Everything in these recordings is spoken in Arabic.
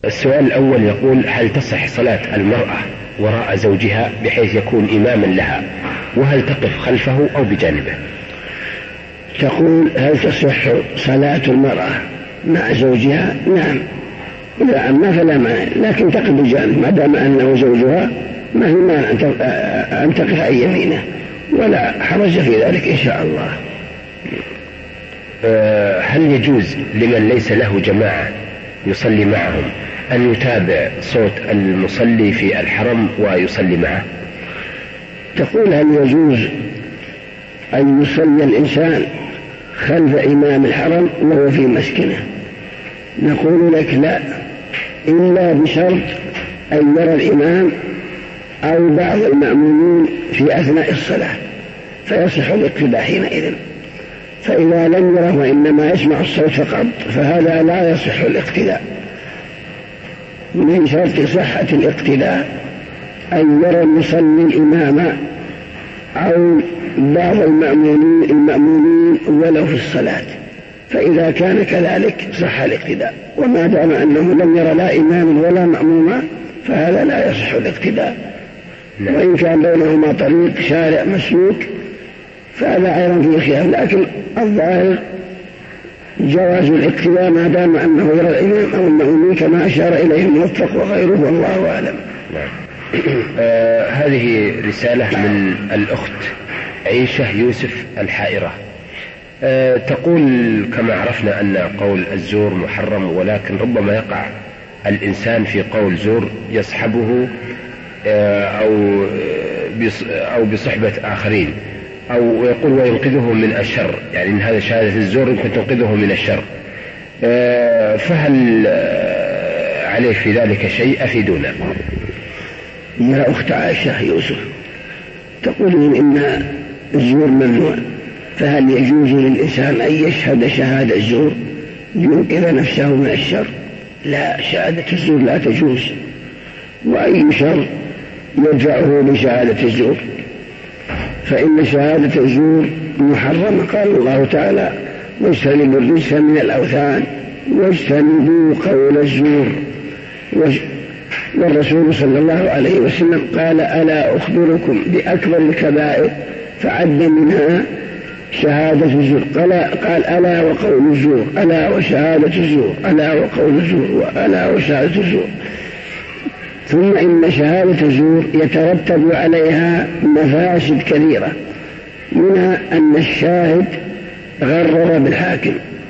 السؤال الأول يقول: هل تصح صلاة المرأة وراء زوجها بحيث يكون إماما لها، وهل تقف خلفه أو بجانبه؟ تقول هل تصح صلاة المرأة مع زوجها؟ نعم، إذا أما فلا مانع، لكن تقف بجانب ما دام أنه زوجها، ما في مانع أن تقف عن يمينه، ولا حرج في ذلك إن شاء الله. هل يجوز لمن ليس له جماعة يصلي معهم أن يتابع صوت المصلي في الحرم ويصلي معه؟ تقول هل يجوز أن يصلي الإنسان خلف إمام الحرم وهو في مسكنه؟ نقول لك لا، إلا بشرط أن يرى الإمام أو بعض المأمومين في أثناء الصلاة فيصح الاقتداء حينئذ. فإذا لم يره وإنما يسمع الصوت فقط فهذا لا يصح الاقتداء. من شرط صحة الاقتداء أن يرى المصلي الإمام أو بعض المأمومين ولو في الصلاة، فإذا كان كذلك صح الاقتداء. وما دام أنه لم يرى لا إمام ولا مأموما فهذا لا يصح الاقتداء. وإن كان بينهما طريق شارع مسلوك فهذا أيضا فيه خلاف، لكن الظاهر جواز الاقتداء ما دام أنه يرى الإمام أو المأمومين كما أشار إليه الموفق وغيره، والله أعلم. هذه رسالة من الأخت عيشة يوسف الحائرة. تقول: كما عرفنا أن قول الزور محرم، ولكن ربما يقع الإنسان في قول زور يصحبه أو بصحبة آخرين، أو يقول وينقذه من الشر، يعني إن هذا شهادة الزور يمكن تنقذه من الشر، فهل عليه في ذلك شيء؟ أفيدونا. يا أخت عائشة يوسف، تقولون إن الزور ممنوع، فهل يجوز للإنسان أن يشهد شهادة الزور لينقذ نفسه من الشر؟ لا، شهادة الزور لا تجوز، وأي شر يدفعه لشهادة الزور؟ فإن شهادة الزور محرمة. قال الله تعالى: واجتنبوا الرجس من الأوثان واجتنبوا قول الزور. والرسول صلى الله عليه وسلم قال: ألا أخبركم بأكبر الكبائر؟ فعد منها شهادة الزور. قال: ألا وقول الزور، ألا وشهادة الزور، ألا وقول الزور، وألا وشهادة الزور. ثم إن شهادة الزور يترتب عليها مفاسد كثيرة، منها أن الشاهد غرر بالحاكم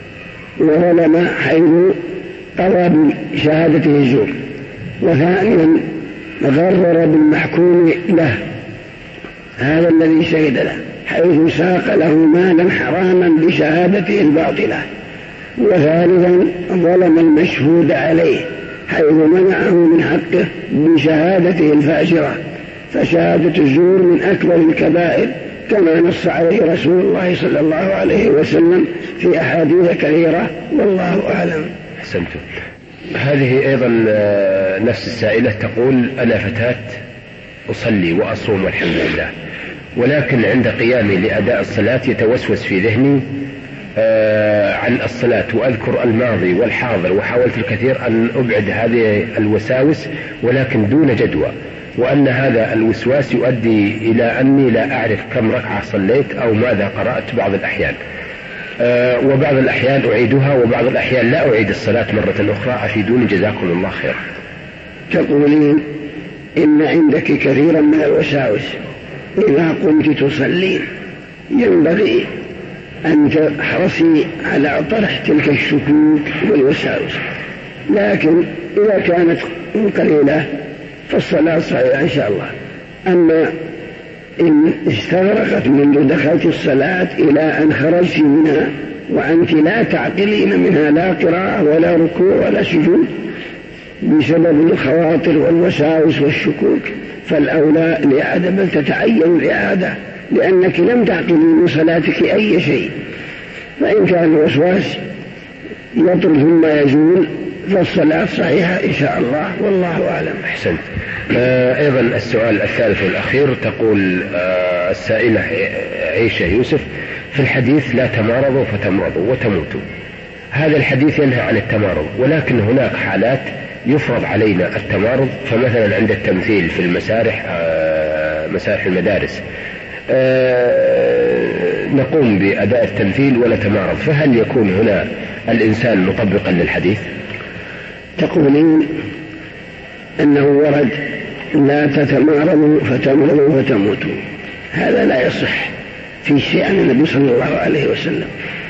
وظلم حيث قضى بشهادته الزور، وثانيا غرر بالمحكوم له، هذا الذي شهد له، حيث ساق له مالا حراما بشهادته الباطلة، وثالثا ظلم المشهود عليه حيث منعه من حقه بشهادته الفاجرة. فشهادة الزور من أكبر الكبائر كما نص عليه رسول الله صلى الله عليه وسلم في أحاديث كثيرة، والله أعلم. أحسنتم. هذه أيضا نفس السائلة تقول: أنا فتاة أصلي وأصوم والحمد لله، ولكن عند قيامي لأداء الصلاة يتوسوس في ذهني عن الصلاة، وأذكر الماضي والحاضر، وحاولت الكثير أن أبعد هذه الوساوس ولكن دون جدوى، وأن هذا الوسواس يؤدي إلى أني لا أعرف كم ركعة صليت أو ماذا قرأت بعض الأحيان، وبعض الأحيان أعيدها وبعض الأحيان لا أعيد الصلاة مرة أخرى، أفيدوني جزاكم الله خير. تقولين إن عندك كثيرا من الوساوس، إذا قمت تصلين ينبغي أن تحرصي على طرح تلك الشكوك والوساوس، لكن إذا كانت قليلة فالصلاة صحيحة إن شاء الله. أما إن استغرقت منذ دخلت الصلاة إلى أن خرجت منها وأنت لا تعقلين منها لا قراءة ولا ركوع ولا سجود بسبب الخواطر والوساوس والشكوك، فالأولى الإعادة، بل تتعين الإعادة، لأنك لم تعقلي من صلاتك أي شيء. فإن كان الوسواس يطرد ثم يزول فالصلاة صحيحة إن شاء الله، والله أعلم. أحسنت. أيضا السؤال الثالث والأخير، تقول السائلة عيشة يوسف: في الحديث لا تمارضوا فتمرضوا وتموتوا، هذا الحديث ينهى عن التمارض، ولكن هناك حالات يفرض علينا التمارض، فمثلا عند التمثيل في المسارح، مسارح المدارس، نقوم بأداء التمثيل ولا تمارض، فهل يكون هنا الإنسان مطبقا للحديث؟ تقولين أنه ورد لا تتمارضوا فتمرضوا فتموتوا، هذا لا يصح في شيء عن النبي صلى الله عليه وسلم.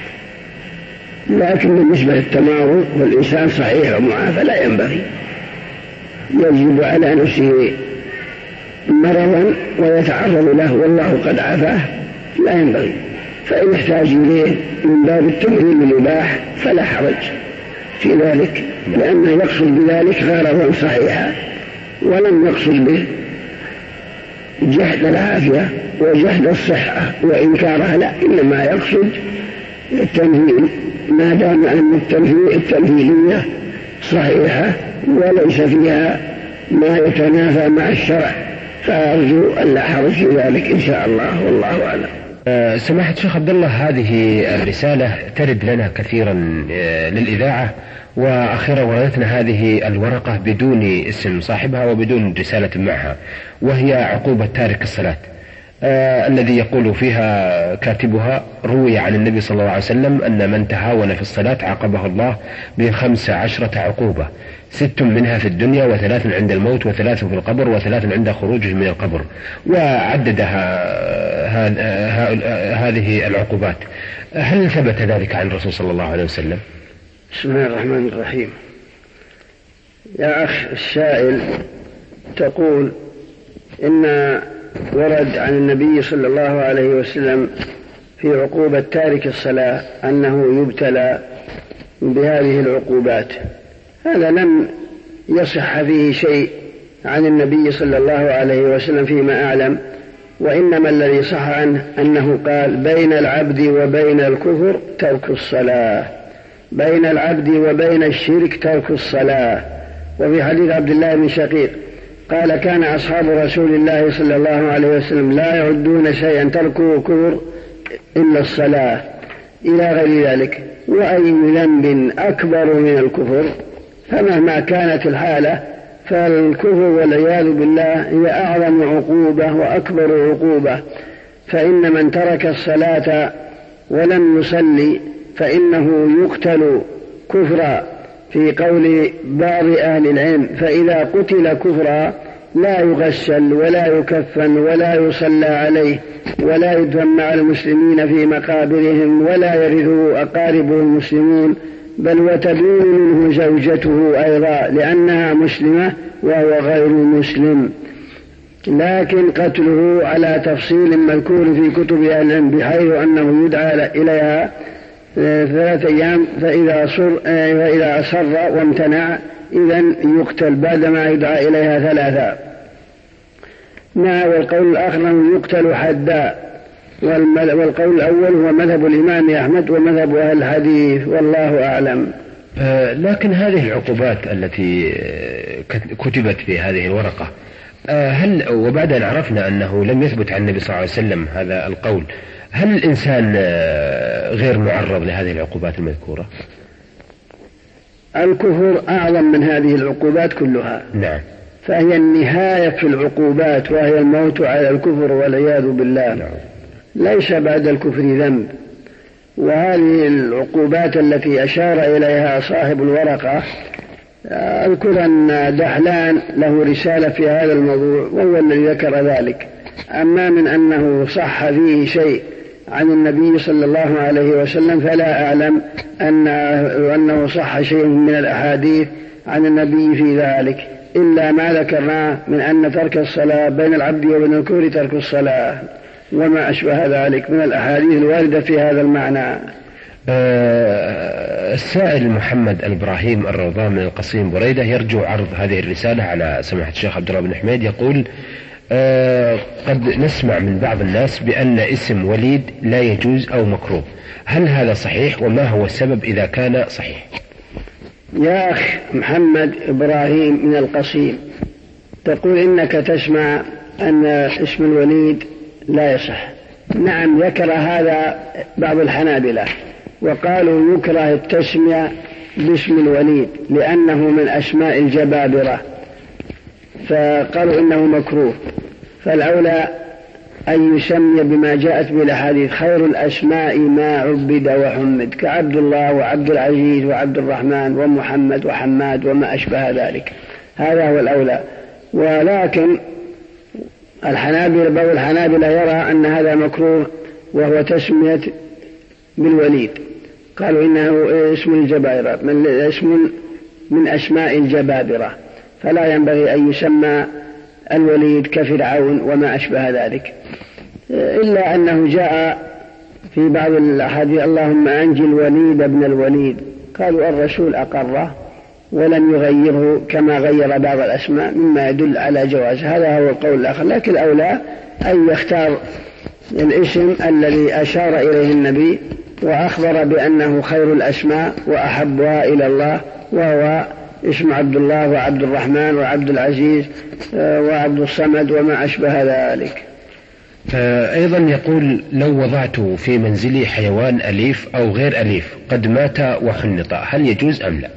لكن بالنسبة للتمارض والإنسان صحيح ومعافى لا ينبغي، يجب على نفسه مرضا ويتعرض له والله قد عافاه لا ينبغي، فإن احتاج إليه من باب التمرين المباح فلا حرج في ذلك، لأنه يقصد بذلك غرضا صحيحا ولم يقصد به جهد العافية وجهد الصحة وإنكارها، لا، إنما يقصد التمثيل ما دام أن التمثيلية صحيحة وليس فيها ما يتنافى مع الشرع، فأرجو أن لا حرج في ذلك إن شاء الله، والله أعلم. سماحة الشيخ عبد الله، هذه الرسالة ترد لنا كثيرا للإذاعة، وأخيرا وردتنا هذه الورقة بدون اسم صاحبها وبدون رسالة معها، وهي عقوبة تارك الصلاة، الذي يقول فيها كاتبها: روي عن النبي صلى الله عليه وسلم أن من تهاون في الصلاة عاقبه الله ب15 عقوبة، 6 منها في الدنيا، و3 عند الموت، و3 في القبر، و3 عند خروجه من القبر، وعددها هذه العقوبات. هل ثبت ذلك عن الرسول صلى الله عليه وسلم؟ بسم الله الرحمن الرحيم. يا أخ السائل، تقول إن ورد عن النبي صلى الله عليه وسلم في عقوبة تارك الصلاة أنه يبتلى بهذه العقوبات، هذا لم يصح فيه شيء عن النبي صلى الله عليه وسلم فيما أعلم، وإنما الذي صح عنه أنه قال: بين العبد وبين الكفر ترك الصلاة، بين العبد وبين الشرك ترك الصلاة. وفي حديث عبد الله بن شقيق قال: كان أصحاب رسول الله صلى الله عليه وسلم لا يعدون شيئا تركه كفر إلا الصلاة، إلى غير ذلك. وأي ذنب أكبر من الكفر؟ فمهما كانت الحالة فالكفر والعياذ بالله هي أعظم عقوبة وأكبر عقوبة، فإن من ترك الصلاة ولم يصلي فإنه يقتل كفرا، في قول بعض أهل العلم: فإذا قتل كفرا لا يغسل ولا يكفن ولا يصلى عليه ولا يدفن مع المسلمين في مقابرهم ولا يرثه أقاربه المسلمون، بل وتدين منه زوجته أيضا لأنها مسلمة وهو غير مسلم. لكن قتله على تفصيل مذكور في كتب أهل العلم، بحيث أنه يدعى إليها 3 أيام، فإذا أصر وامتنع إذن يقتل بعدما يدعى إليها 3. والقول الآخر أنه يقتل حدا، والقول الأول هو مذهب الإمام أحمد ومذهب أهل الحديث، والله أعلم. لكن هذه العقوبات التي كتبت في هذه الورقة، هل وبعد أن عرفنا أنه لم يثبت عن النبي صلى الله عليه وسلم هذا القول، هل الإنسان غير معرض لهذه العقوبات المذكورة؟ الكفر أعظم من هذه العقوبات كلها. نعم. فهي النهاية في العقوبات، وهي الموت على الكفر والعياذ بالله. نعم. ليس بعد الكفر ذنب. وهذه العقوبات التي أشار إليها صاحب الورقة، أذكر أن دحلان له رسالة في هذا الموضوع وهو الذي ذكر ذلك. أما من أنه صح فيه شيء عن النبي صلى الله عليه وسلم فلا أعلم أنه صح شيء من الأحاديث عن النبي في ذلك، إلا ما ذكرناه من أن ترك الصلاة بين العبد وبين الكفر ترك الصلاة، وما أشبه ذلك من الأحاديث الواردة في هذا المعنى. السائل محمد الإبراهيم الروضان من القصيم بريدة يرجو عرض هذه الرسالة على سماحة الشيخ عبد الله بن حميد. يقول: قد نسمع من بعض الناس بأن اسم وليد لا يجوز أو مكروه، هل هذا صحيح؟ وما هو السبب إذا كان صحيح؟ يا أخ محمد إبراهيم من القصيم، تقول إنك تسمع أن اسم الوليد لا يصح. نعم، ذكر هذا بعض الحنابلة وقالوا يكره التسمية باسم الوليد لأنه من أسماء الجبابرة، فقالوا إنه مكروه، فالأولى أن يسمي بما جاءت به الأحاديث: خير الأسماء ما عبد وحمد، كعبد الله وعبد العزيز وعبد الرحمن ومحمد وحماد وما أشبه ذلك. هذا هو الأولى. ولكن الحنابلة يرى أن هذا مكروه، وهو تسمية بالوليد، قالوا إنه اسم الجبابرة، اسم من أسماء الجبابرة، فلا ينبغي أن يسمى الوليد كفرعون وما أشبه ذلك. إلا أنه جاء في بعض الأحاديث: اللهم أنجي الوليد ابن الوليد، قالوا الرسول أقره ولم يغيره كما غير بعض الأسماء، مما يدل على جواز. هذا هو القول الآخر. لكن الأولى أن يختار الاسم الذي أشار إليه النبي وأخبر بأنه خير الأسماء وأحبها إلى الله، وهو اسم عبد الله وعبد الرحمن وعبد العزيز وعبد الصمد وما أشبه ذلك. أيضا يقول: لو وضعت في منزلي حيوان أليف أو غير أليف قد مات وحنط، هل يجوز أم لا؟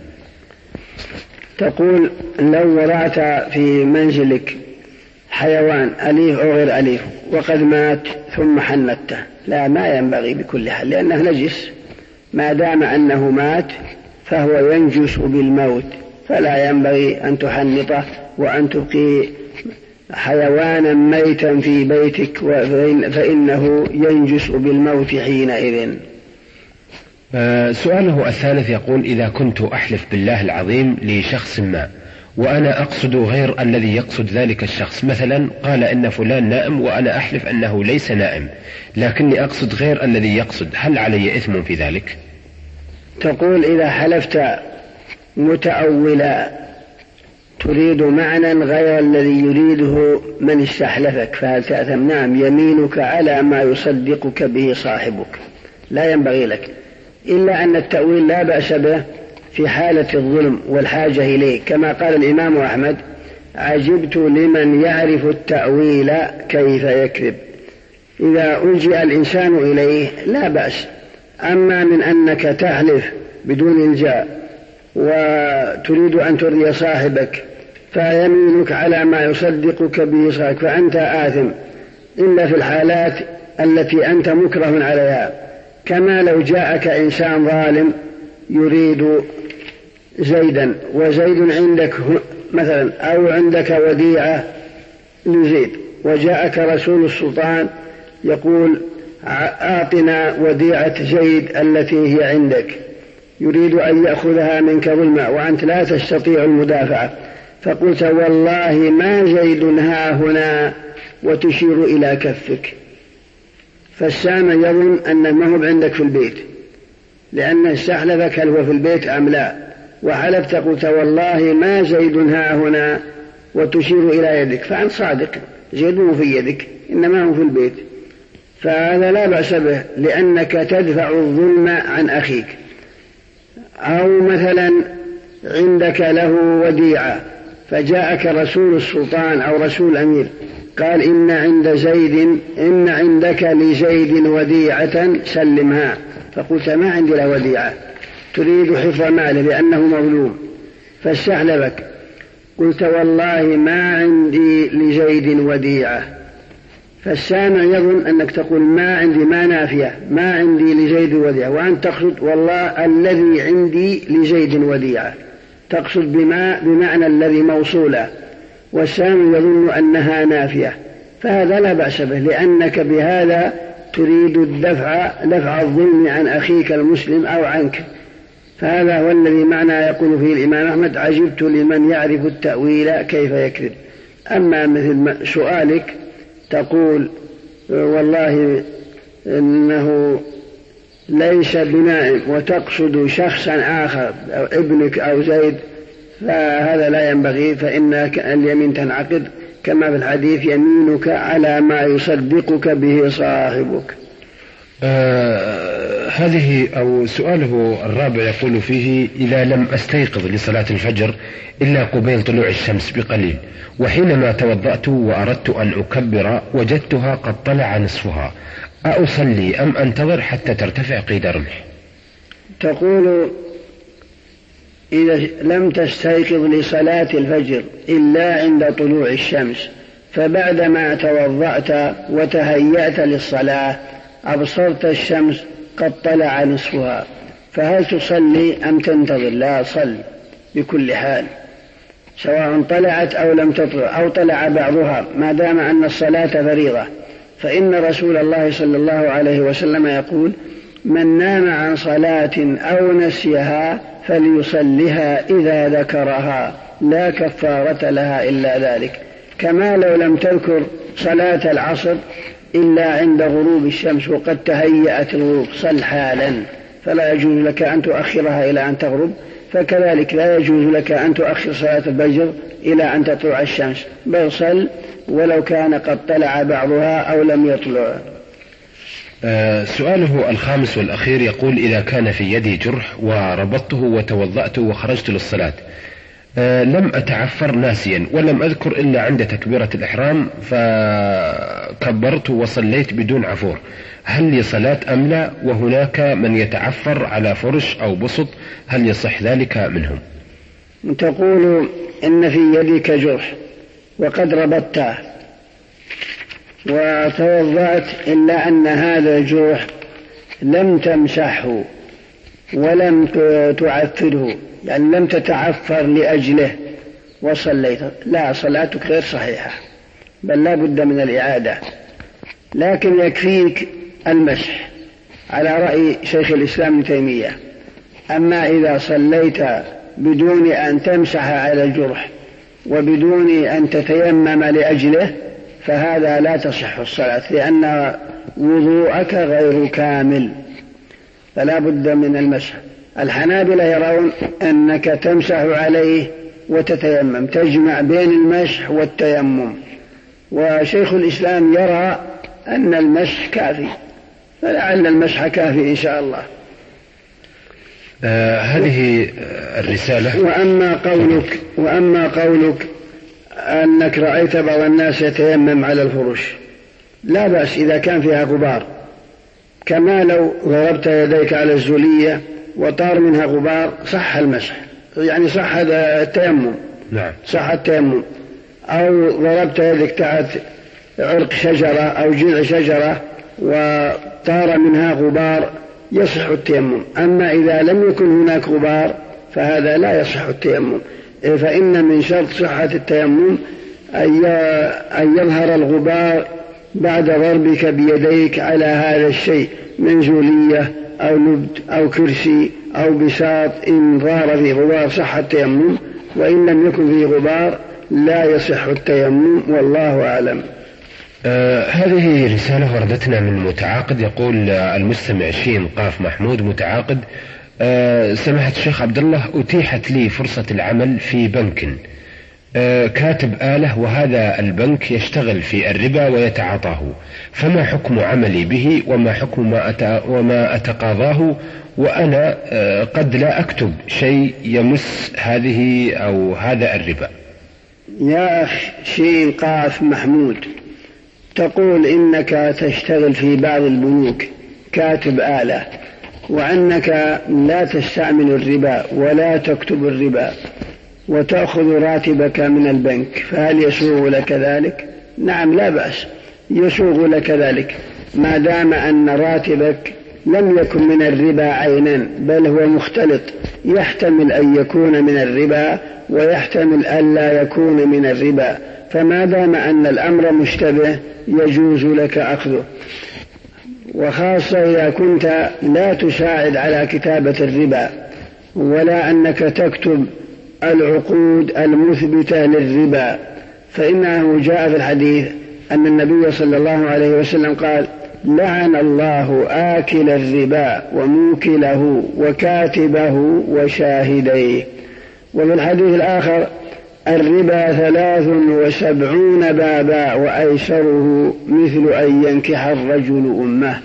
تقول: لو وضعت في منزلك حيوان أليف أو غير أليف وقد مات ثم حنطته، لا، ما ينبغي بكل حال، لأنه نجس، ما دام أنه مات فهو ينجس بالموت، فلا ينبغي أن تحنطه وأن تبقي حيوانا ميتا في بيتك، فإنه ينجس بالموت حينئذ. سؤاله الثالث يقول: إذا كنت أحلف بالله العظيم لشخص ما وأنا أقصد غير الذي يقصد ذلك الشخص، مثلا قال إن فلان نائم وأنا أحلف أنه ليس نائم لكني أقصد غير الذي يقصد، هل علي إثم في ذلك؟ تقول: إذا حلفت متأولا تريد معنى غير الذي يريده من استحلفك فهل تأثم؟ نعم، يمينك على ما يصدقك به صاحبك، لا ينبغي لك، إلا أن التأويل لا بأس به في حالة الظلم والحاجة إليه، كما قال الإمام أحمد: عجبت لمن يعرف التأويل كيف يكذب. إذا ألجأ الإنسان إليه لا بأس، أما من أنك تحلف بدون إلجاء وتريد أن ترضي صاحبك فيمينك على ما يصدقك به صاحبك فأنت آثم، إلا في الحالات التي أنت مكره عليها، كما لو جاءك إنسان ظالم يريد زيدا وزيد عندك مثلا، أو عندك وديعة لزيد وجاءك رسول السلطان يقول: أعطنا وديعة زيد التي هي عندك، يريد أن يأخذها منك ظلما وأنت لا تستطيع المدافعة، فقلت: والله ما زيد ها هنا، وتشير إلى كفك، فالسامع يظن أن ما هو عندك في البيت، لأن استحلفك هل هو في البيت أم لا، وحلفت قلت: والله ما زيد ها هنا، وتشير إلى يدك، فأنت صادق، زيد في يدك إنما هو في البيت، فهذا لا بأس به، لأنك تدفع الظلم عن أخيك. أو مثلا عندك له وديعة فجاءك رسول السلطان أو رسول أمير قال: إن عندك لزيد وديعة سلمها، فقلت: ما عندي له وديعة، تريد حفظ ماله لأنه مظلوم، فاستحلفك، قلت: والله ما عندي لزيد وديعة، فالسامع يظن أنك تقول ما عندي، ما نافية، ما عندي لزيد وديعة، وأنت تقصد والله الذي عندي لزيد وديعة، تقصد بمعنى الذي موصولة، والسامع يظن أنها نافية، فهذا لا بأس به، لأنك بهذا تريد دفع الظلم عن أخيك المسلم أو عنك، فهذا هو الذي معنى يقول فيه الإمام أحمد: عجبت لمن يعرف التأويل كيف يكذب. أما مثل سؤالك تقول: والله إنه ليس بنائم، وتقصد شخصا آخر أو ابنك أو زيد، فهذا لا ينبغي، فإن اليمين تنعقد كما في الحديث: يمينك على ما يصدقك به صاحبك. هذه أو سؤاله الرابع يقول فيه: إذا لم أستيقظ لصلاة الفجر إلا قبيل طلوع الشمس بقليل، وحينما توضأت وأردت أن أكبر وجدتها قد طلع نصفها، أصلي أم أنتظر حتى ترتفع قيد رمح؟ تقول: إذا لم تستيقظ لصلاة الفجر إلا عند طلوع الشمس، فبعدما توضأت وتهيأت للصلاة أبصرت الشمس قد طلع نصفها، فهل تصلي أم تنتظر؟ لا، صل بكل حال، سواء طلعت أو لم تطلع أو طلع بعضها، ما دام أن الصلاة فريضة. فإن رسول الله صلى الله عليه وسلم يقول: من نام عن صلاة أو نسيها فليصلها إذا ذكرها، لا كفارة لها إلا ذلك. كما لو لم تذكر صلاة العصر إلا عند غروب الشمس وقد تهيأت الغروب، صل حالا، فلا يجوز لك أن تؤخرها إلى أن تغرب، فكذلك لا يجوز لك أن تؤخر صلاة الفجر إلى أن تطلع الشمس، بل صل ولو كان قد طلع بعضها أو لم يطلع. سؤاله الخامس والأخير يقول: إذا كان في يدي جرح وربطته وتوضأت وخرجت للصلاة، لم أتعفر ناسيا ولم أذكر إلا عند تكبيرة الإحرام، فكبرت وصليت بدون عفور، هل لي صلاة أم لا؟ وهناك من يتعفر على فرش أو بسط، هل يصح ذلك منهم؟ تقول إن في يدك جرح وقد ربطته وتوضأت، إلا أن هذا الجرح لم تمسحه ولم تعفره، يعني لم تتعفر لأجله وصليت، لا، صلاتك غير صحيحة، بل لا بد من الإعادة. لكن يكفيك المسح على رأي شيخ الإسلام ابن تيمية. أما إذا صليت بدون أن تمسح على الجرح وبدون أن تتيمم لأجله فهذا لا تصح الصلاة، لأن وضوءك غير كامل، فلا بد من المسح. الحنابلة يرون أنك تمسح عليه وتتيمم، تجمع بين المسح والتيمم، وشيخ الإسلام يرى أن المسح كافي، فلعل المسح كافي إن شاء الله. هذه الرسالة. وأما قولك أنك رأيت بعض الناس يتيمم على الفرش، لا بأس إذا كان فيها غبار، كما لو ضربت يديك على الزولية وطار منها غبار صح المسح، يعني صح التيمم. نعم. صح التيمم. أو ضربت يدك تحت عرق شجرة أو جذع شجرة وطار منها غبار يصح التيمم. أما إذا لم يكن هناك غبار فهذا لا يصح التيمم، فإن من شرط صحة التيمم أن يظهر الغبار بعد ضربك بيديك على هذا الشيء من زولية أو لبد أو كرسي أو بساط، إن ظهر فيه غبار صح التيمم، وإن لم يكن فيه غبار لا يصح التيمم، والله أعلم. هذه رسالة وردتنا من متعاقد، يقول المستمع شين قاف محمود متعاقد: سماحة الشيخ عبد الله، أتيحت لي فرصة العمل في بنك كاتب آلة، وهذا البنك يشتغل في الربا ويتعاطاه، فما حكم عملي به وما حكم وما أتقاضاه، وأنا قد لا أكتب شيء يمس هذه أو هذا الربا؟ يا أخ شين قاف محمود، تقول إنك تشتغل في بعض البنوك كاتب آلة، وأنك لا تستعمل الربا ولا تكتب الربا وتأخذ راتبك من البنك، فهل يسوغ لك ذلك؟ نعم، لا بأس، يسوغ لك ذلك ما دام أن راتبك لم يكن من الربا عينا، بل هو مختلط، يحتمل أن يكون من الربا ويحتمل أن لا يكون من الربا، فما دام أن الأمر مشتبه يجوز لك أخذه، وخاصة إذا كنت لا تساعد على كتابة الربا ولا أنك تكتب العقود المثبتة للربا، فإنه جاء في الحديث أن النبي صلى الله عليه وسلم قال: لعن الله آكل الربا وموكله وكاتبه وشاهديه. وفي الحديث الآخر: الربا 73 بابا وأيسره مثل أن ينكح الرجل أمه.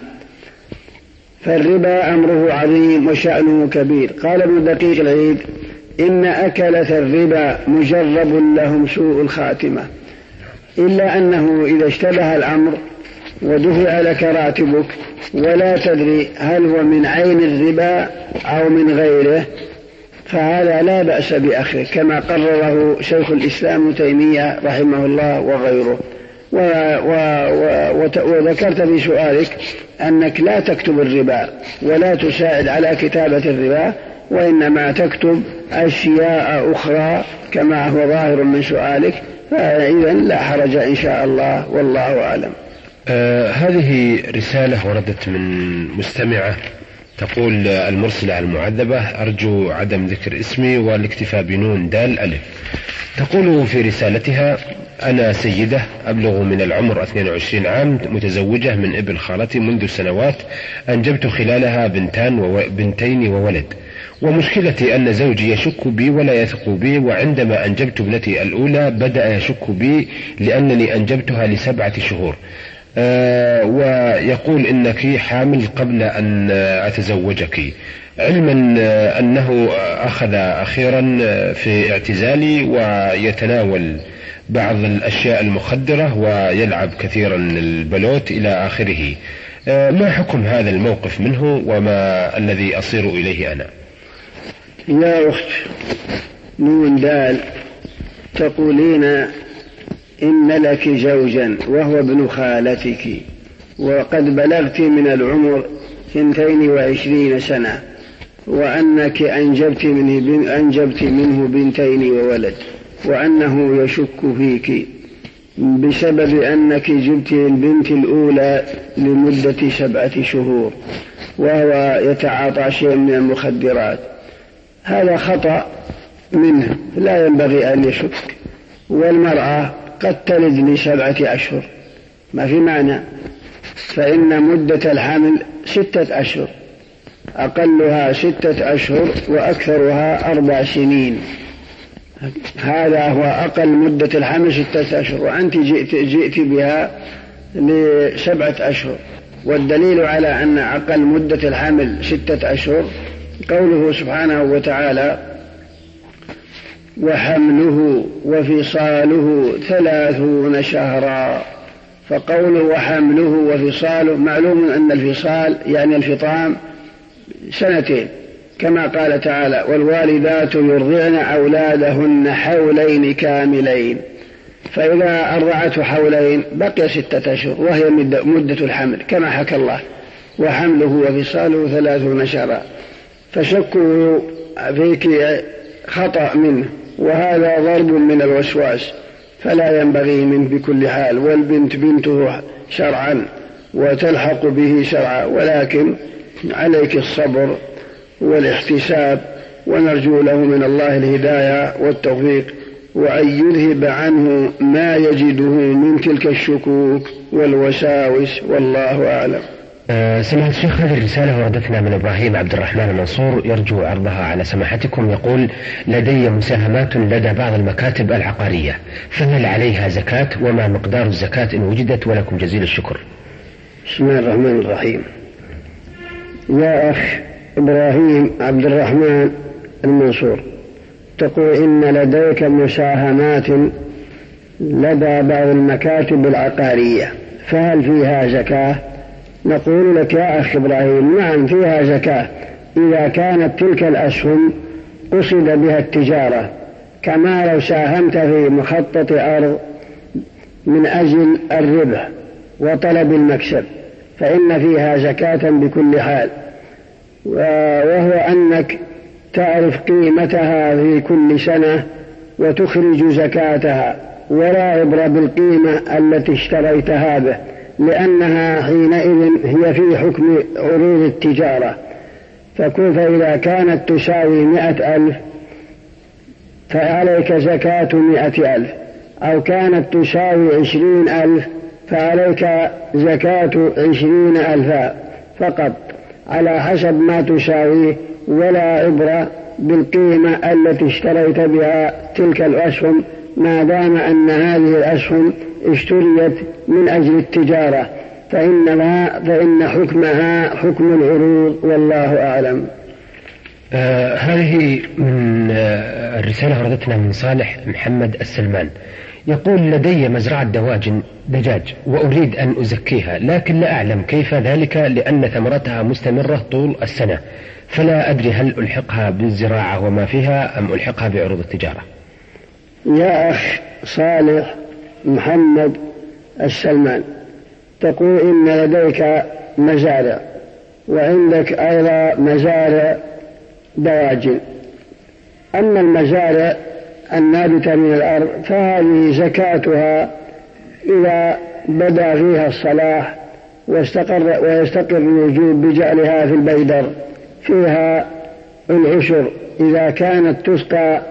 فالربا أمره عظيم وشأنه كبير. قال ابن دقيق العيد: إن أكلة الربا مجرب لهم سوء الخاتمة، إلا أنه إذا اشتبه الأمر ودفع لك راتبك ولا تدري هل هو من عين الربا أو من غيره، فهذا لا بأس بأخذه كما قرره شيخ الإسلام ابن تيمية رحمه الله وغيره. وذكرت في سؤالك أنك لا تكتب الربا ولا تساعد على كتابة الربا، وإنما تكتب أشياء أخرى كما هو ظاهر من سؤالك، فإذا لا حرج إن شاء الله، والله أعلم. هذه رسالة وردت من مستمعة تقول: المرسلة المعذبة، أرجو عدم ذكر اسمي والاكتفاء بنون دال ألف. تقول في رسالتها: أنا سيدة أبلغ من العمر 22 عام، متزوجة من ابن خالتي منذ سنوات، أنجبت خلالها بنتين وولد، ومشكلتي أن زوجي يشك بي ولا يثق بي، وعندما أنجبت ابنتي الأولى بدأ يشك بي لأنني أنجبتها ل7 شهور، ويقول إنك حامل قبل أن أتزوجك، علما أنه أخذ أخيرا في اعتزالي ويتناول بعض الأشياء المخدرة ويلعب كثيرا البلوت إلى آخره. ما حكم هذا الموقف منه وما الذي أصير إليه أنا؟ يا أخت نون دال، تقولين إن لك زوجا وهو ابن خالتك، وقد بلغت من العمر 22 سنة، وأنك أنجبت منه بنتين وولد، وأنه يشك فيك بسبب أنك جبت البنت الأولى لمدة 7 شهور وهو يتعاطى شيء من المخدرات. هذا خطأ منه، لا ينبغي أن يشك، والمرأة قد تلد ل7 أشهر، ما في معنى، فإن مدة الحمل 6 أشهر، أقلها 6 أشهر وأكثرها 4 سنين. هذا هو أقل مدة الحمل 6 أشهر، وأنت جئت بها ل7 أشهر. والدليل على أن أقل مدة الحمل 6 أشهر قوله سبحانه وتعالى: وحمله وفصاله 30 شهرا. فقوله وحمله وفصاله، معلوم أن الفصال يعني الفطام 2 كما قال تعالى: والوالدات يرضعن أولادهن حولين كاملين. فإذا أرضعته حولين بقي 6 أشهر وهي مدة الحمل كما حكى الله: وحمله وفصاله 30 شهرا. فشكه فيك خطأ منه، وهذا ضرب من الوسواس، فلا ينبغي منه بكل حال. والبنت بنته شرعا وتلحق به شرعا، ولكن عليك الصبر والاحتساب، ونرجو له من الله الهداية والتوفيق، وأن يذهب عنه ما يجده من تلك الشكوك والوساوس، والله أعلم. سماحة الشيخ، هذه الرسالة وردتنا من إبراهيم عبد الرحمن المنصور، يرجو عرضها على سماحتكم. يقول: لدي مساهمات لدى بعض المكاتب العقارية، فهل عليها زكاة؟ وما مقدار الزكاة إن وجدت؟ ولكم جزيل الشكر. بسم الله الرحمن الرحيم. يا أخ إبراهيم عبد الرحمن المنصور، تقول إن لديك مساهمات لدى بعض المكاتب العقارية، فهل فيها زكاة؟ نقول لك يا أخ إبراهيم: نعم فيها زكاة إذا كانت تلك الأسهم قصد بها التجارة، كما لو ساهمت في مخطط أرض من أجل الربح وطلب المكسب، فإن فيها زكاة بكل حال، وهو أنك تعرف قيمتها في كل سنة وتخرج زكاتها، ولا عبرة بالقيمة التي اشتريتها به، لأنها حينئذ هي في حكم عروض التجارة. فإذا كانت تساوي 100,000 فعليك زكاة 100,000، أو كانت تساوي 20,000 فعليك زكاة 20,000 فقط، على حسب ما تساويه، ولا عبرة بالقيمة التي اشتريت بها تلك الأسهم، ما دام أن هذه الأسهم اشتريت من أجل التجارة، فإن حكمها حكم العروض، والله أعلم. هذه من الرسالة وردتنا من صالح محمد السلمان، يقول: لدي مزرعة دجاج وأريد أن أزكيها، لكن لا أعلم كيف ذلك لأن ثمرتها مستمرة طول السنة، فلا أدري هل ألحقها بالزراعة وما فيها أم ألحقها بعروض التجارة. يا أخ صالح محمد السلمان، تقول إن لديك مزارع وعندك أيضا مزارع دواجن. أما المزارع النابتة من الأرض فهذه زكاتها إذا بدأ فيها الصلاح ويستقر الوجوب بجعلها في البيدر فيها العشر إذا كانت تسقى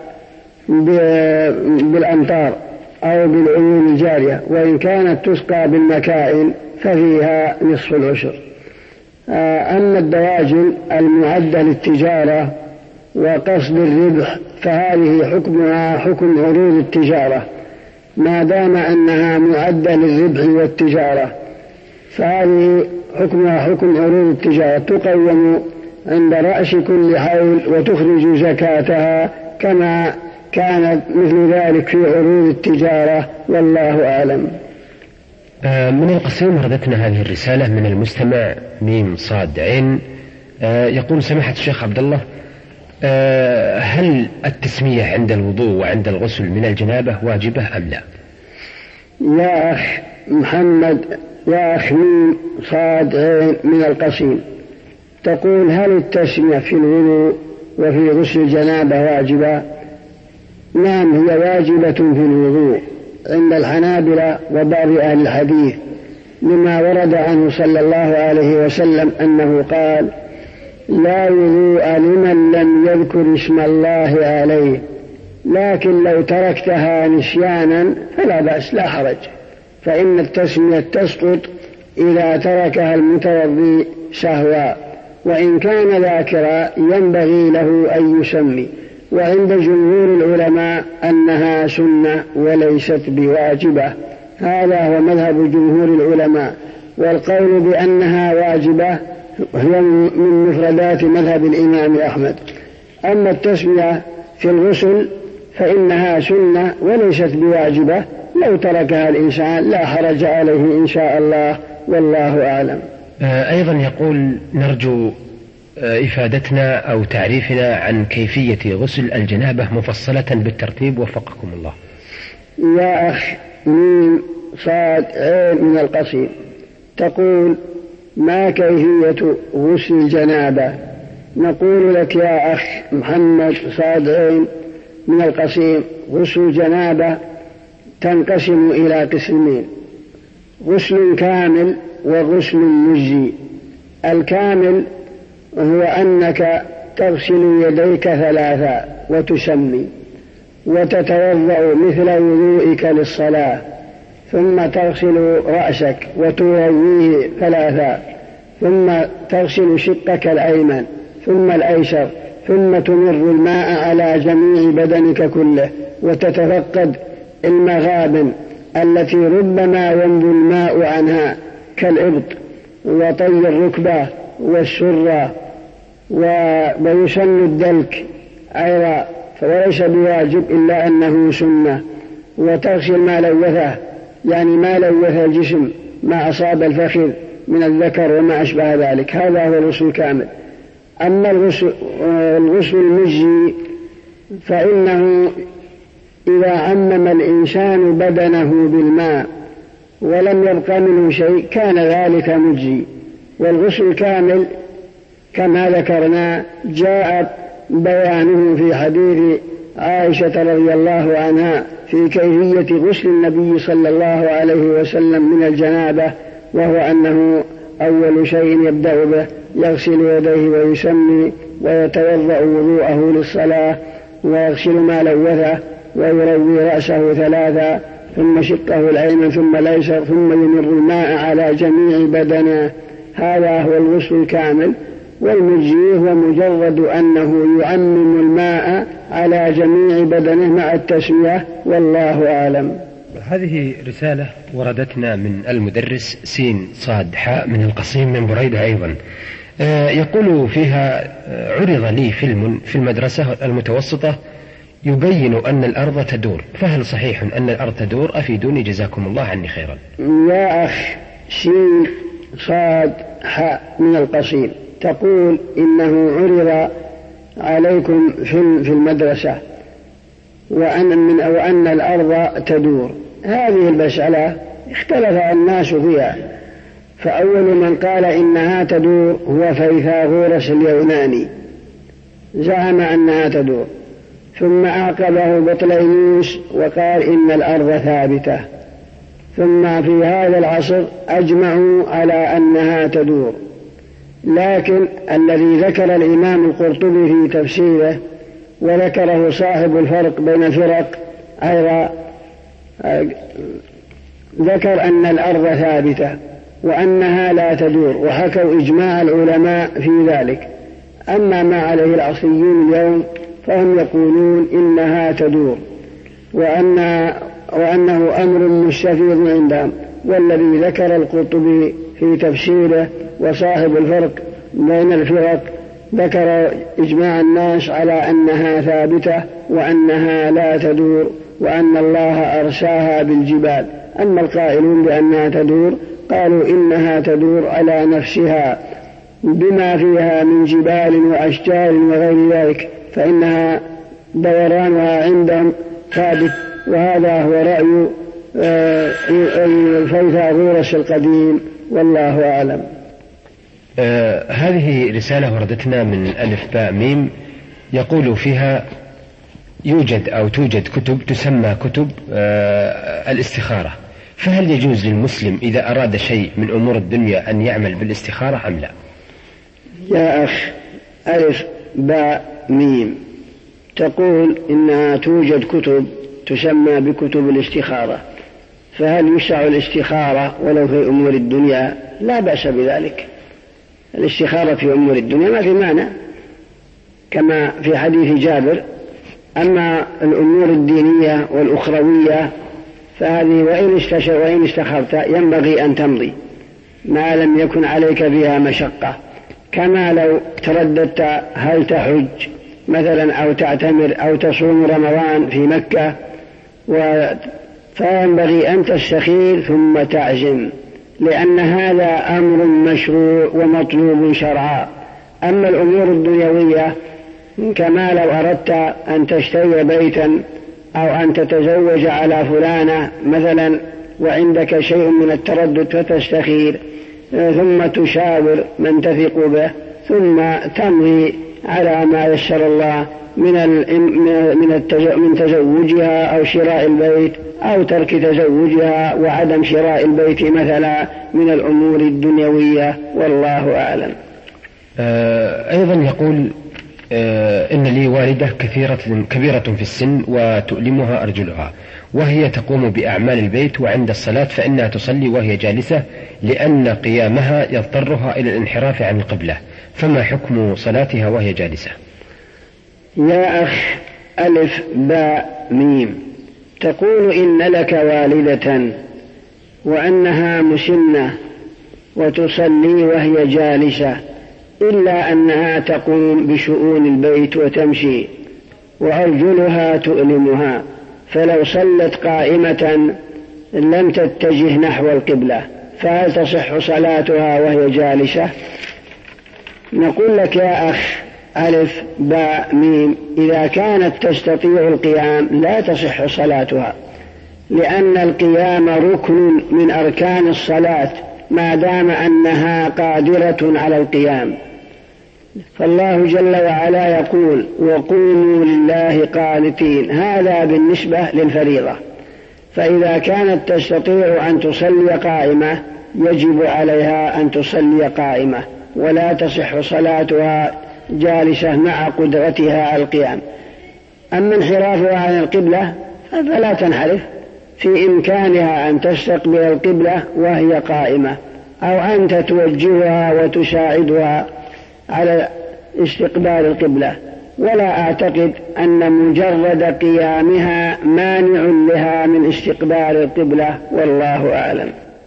بالأمطار أو بالعيون الجارية، وإن كانت تسقى بالمكائن ففيها نصف العشر. أما الدواجن المعدة للتجارة وقصد الربح فهذه حكمها حكم عروض التجارة، ما دام أنها معدة للربح والتجارة فهذه حكمها حكم عروض التجارة، تقوم عند رأس كل حول وتخرج زكاتها كما كانت مثل ذلك في عروض التجارة، والله أعلم. من القصيم وردتنا هذه الرسالة من المستمع ميم صاد عين، يقول: سماحة الشيخ عبد الله، هل التسمية عند الوضوء وعند الغسل من الجنابة واجبة أم لا؟ يا أخ محمد، يا أخ ميم صاد عين من القصيم، تقول: هل التسمية في الوضوء وفي غسل الجنابة واجبة؟ نعم، هي واجبة في الوضوء عند الحنابلة وبعض أهل الحديث، لما ورد عنه صلى الله عليه وسلم أنه قال: لا وضوء لمن لم يذكر اسم الله عليه، لكن لو تركتها نسيانا فلا بأس لا حرج، فإن التسمية تسقط إذا تركها المتوضي سهوا، وإن كان ذاكرا ينبغي له أن يسمي. وعند جمهور العلماء أنها سنة وليست بواجبة، هذا هو مذهب جمهور العلماء، والقول بأنها واجبة هي من مفردات مذهب الإمام أحمد. أما التسمية في الغسل فإنها سنة وليست بواجبة، لو تركها الإنسان لا حرج عليه إن شاء الله، والله أعلم. أيضا يقول: نرجو إفادتنا أو تعريفنا عن كيفية غسل الجنابة مفصلة بالترتيب وفقكم الله. يا أخ ميم صاد عين من القصيم، تقول: ما كيفية غسل الجنابة؟ نقول لك يا أخ محمد صاد عين من القصيم: غسل الجنابة تنقسم إلى قسمين: غسل كامل وغسل مجزي. الكامل هو أنك تغسل يديك ثلاثا وتسمي وتتوضأ مثل وضوئك للصلاة، ثم تغسل رأسك وترويه ثلاثا، ثم تغسل شقك الأيمن ثم الأيسر، ثم تمر الماء على جميع بدنك كله وتتفقد المغابن التي ربما ينبو الماء عنها كالإبط وطي الركبة والسرة، ويسن الدلك أيضا، فليس بواجب إلا أنه سنة. وتغسل ما لوثه، يعني ما لوث الجسم، ما أصاب الفخذ من الذكر وما أشبه ذلك، هذا هو الغسل الكامل. أما الغسل المجزي فإنه إذا عمم الإنسان بدنه بالماء ولم يبق منه شيء كان ذلك مجزي. والغسل الكامل كما ذكرنا جاء بيانه في حديث عائشة رضي الله عنها في كيفية غسل النبي صلى الله عليه وسلم من الجنابة، وهو أنه أول شيء يبدأ به يغسل يديه ويسمي ويتوضأ وضوءه للصلاة، ويغسل ما لوثه ويروي رأسه ثلاثا، ثم شقه الأيمن ثم الأيسر، ثم يمر الماء على جميع بدنه، هذا هو الغسل الكامل. والمجزي هو مجرد أنه يعمم الماء على جميع بدنه مع التسمية، والله أعلم. هذه رسالة وردتنا من المدرس سين صاد حاء من القصيم من بريدة أيضا، يقول فيها: عرض لي فيلم في المدرسة المتوسطة يبين أن الأرض تدور، فهل صحيح أن الأرض تدور؟ أفيدوني جزاكم الله عني خيرا. يا أخ، سين صاد حاء من القصير، تقول إنه عرض عليكم في المدرسة وأن الأرض تدور. هذه المسألة اختلف الناس فيها، فأول من قال إنها تدور هو فيثاغورس اليوناني، زعم أنها تدور، ثم أعقبه بطليموس وقال إن الأرض ثابتة، ثم في هذا العصر أجمعوا على أنها تدور. لكن الذي ذكر الإمام القرطبي في تفسيره وذكره صاحب الفرق بين الفرق أيضا ذكر أن الأرض ثابتة وأنها لا تدور، وحكوا إجماع العلماء في ذلك. أما ما عليه العصريون اليوم فهم يقولون إنها تدور وأنه أمر مستفيض عندهم، والذي ذكر القرطبي في تفسيره وصاحب الفرق بين الفرق ذكر إجماع الناس على أنها ثابتة وأنها لا تدور، وأن الله أرساها بالجبال. أما القائلون بأنها تدور قالوا إنها تدور على نفسها بما فيها من جبال وأشجار وغير ذلك، فإنها دورانها عندهم ثابت. وهذا هو رأي فيثاغورس القديم، والله أعلم. هذه رسالة وردتنا من ألف باء ميم، يقول فيها: توجد كتب تسمى كتب الاستخارة، فهل يجوز للمسلم إذا أراد شيء من أمور الدنيا أن يعمل بالاستخارة أم لا؟ يا أخ، ألف باء ميم تقول إنها توجد كتب تسمى بكتب الاستخارة، فهل يشرع الاستخارة ولو في أمور الدنيا؟ لا بأس بذلك. الاستخارة في أمور الدنيا ما في معنى، كما في حديث جابر. أما الأمور الدينية والأخروية فهذه وإن استخرت ينبغي أن تمضي ما لم يكن عليك بها مشقة، كما لو ترددت هل تحج مثلا أو تعتمر أو تصوم رمضان في مكة، فينبغي أن تستخير ثم تعزم، لأن هذا أمر مشروع ومطلوب شرعا. أما الأمور الدنيوية كما لو أردت أن تشتري بيتا أو أن تتزوج على فلانة مثلا وعندك شيء من التردد فتستخير ثم تشاور من تثق به ثم تمضي على ما يسر الله من تزوجها أو شراء البيت أو ترك تزوجها وعدم شراء البيت مثلا من الأمور الدنيوية، والله أعلم. أيضا يقول: إن لي والدة كبيرة في السن وتؤلمها أرجلها، وهي تقوم بأعمال البيت، وعند الصلاة فإنها تصلي وهي جالسة لأن قيامها يضطرها إلى الانحراف عن القبلة، فما حكم صلاتها وهي جالسة؟ يا أخ، ألف باء ميم تقول إن لك والدة وأنها مسنة وتصلي وهي جالسة، إلا أنها تقوم بشؤون البيت وتمشي وأرجلها تؤلمها، فلو صلت قائمة لم تتجه نحو القبلة، فهل تصح صلاتها وهي جالسة؟ نقول لك يا أخ ألف باء ميم، إذا كانت تستطيع القيام لا تصح صلاتها، لأن القيام ركن من أركان الصلاة ما دام أنها قادرة على القيام. فالله جل وعلا يقول: وقوموا لله قانتين، هذا بالنسبة للفريضة. فإذا كانت تستطيع أن تصلي قائمة يجب عليها أن تصلي قائمة، ولا تصح صلاتها جالسة مع قدرتها على القيام. أما انحرافها عن القبلة فلا تنحرف، في إمكانها أن تستقبل القبلة وهي قائمة، أو أنت توجهها وتساعدها على استقبال القبلة، ولا أعتقد أن مجرد قيامها مانع لها من استقبال القبلة، والله أعلم.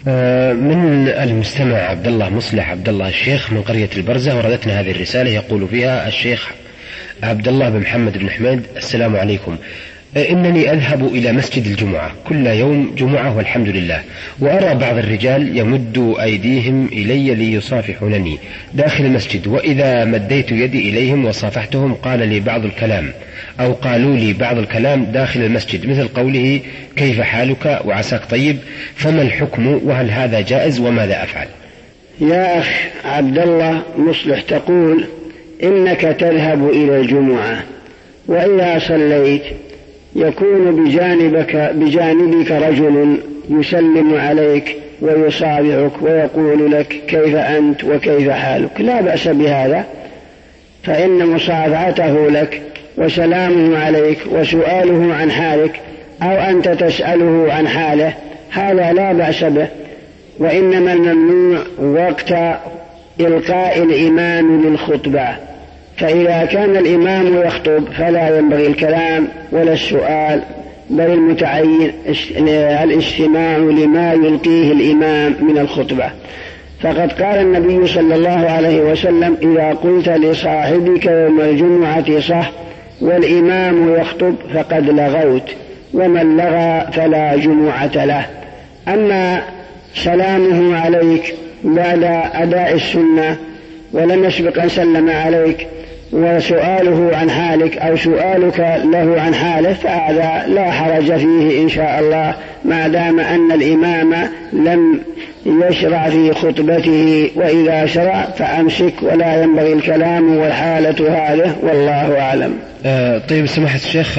من المستمع عبد الله مصلح عبد الله الشيخ من قرية البرزة وردتنا هذه الرسالة. يقول فيها الشيخ عبد الله بن محمد بن حميد: السلام عليكم. إنني أذهب إلى مسجد الجمعة كل يوم جمعة والحمد لله، وأرى بعض الرجال يمد أيديهم إلي ليصافحونني داخل المسجد، وإذا مديت يدي إليهم وصافحتهم قالوا لي بعض الكلام داخل المسجد، مثل قوله كيف حالك وعساك طيب، فما الحكم وهل هذا جائز وماذا أفعل؟ يا أخ عبد الله مصلح، تقول إنك تذهب إلى الجمعة وإذا صليت يكون بجانبك رجل يسلم عليك ويصافحك ويقول لك كيف أنت وكيف حالك، لا بأس بهذا، فإن مصافحته لك وسلامه عليك وسؤاله عن حالك أو أنت تسأله عن حاله هذا لا بأس به، وإنما الممنوع وقت إلقاء الإمام للخطبة، فإذا كان الإمام يخطب فلا ينبغي الكلام ولا السؤال، بل المتعين الاستماع لما يلقيه الإمام من الخطبة. فقد قال النبي صلى الله عليه وسلم: إذا قلت لصاحبك يوم الجمعة صح والإمام يخطب فقد لغوت، ومن لغى فلا جمعة له. أما سلامه عليك بعد أداء السنة ولم يسبق أن سلم عليك وسؤاله عن حالك أو سؤالك له عن حاله فهذا لا حرج فيه إن شاء الله، ما دام أن الإمام لم يشرع في خطبته، وإذا شرع فأمسك ولا ينبغي الكلام والحالة هذه، والله أعلم. طيب سماحة الشيخ،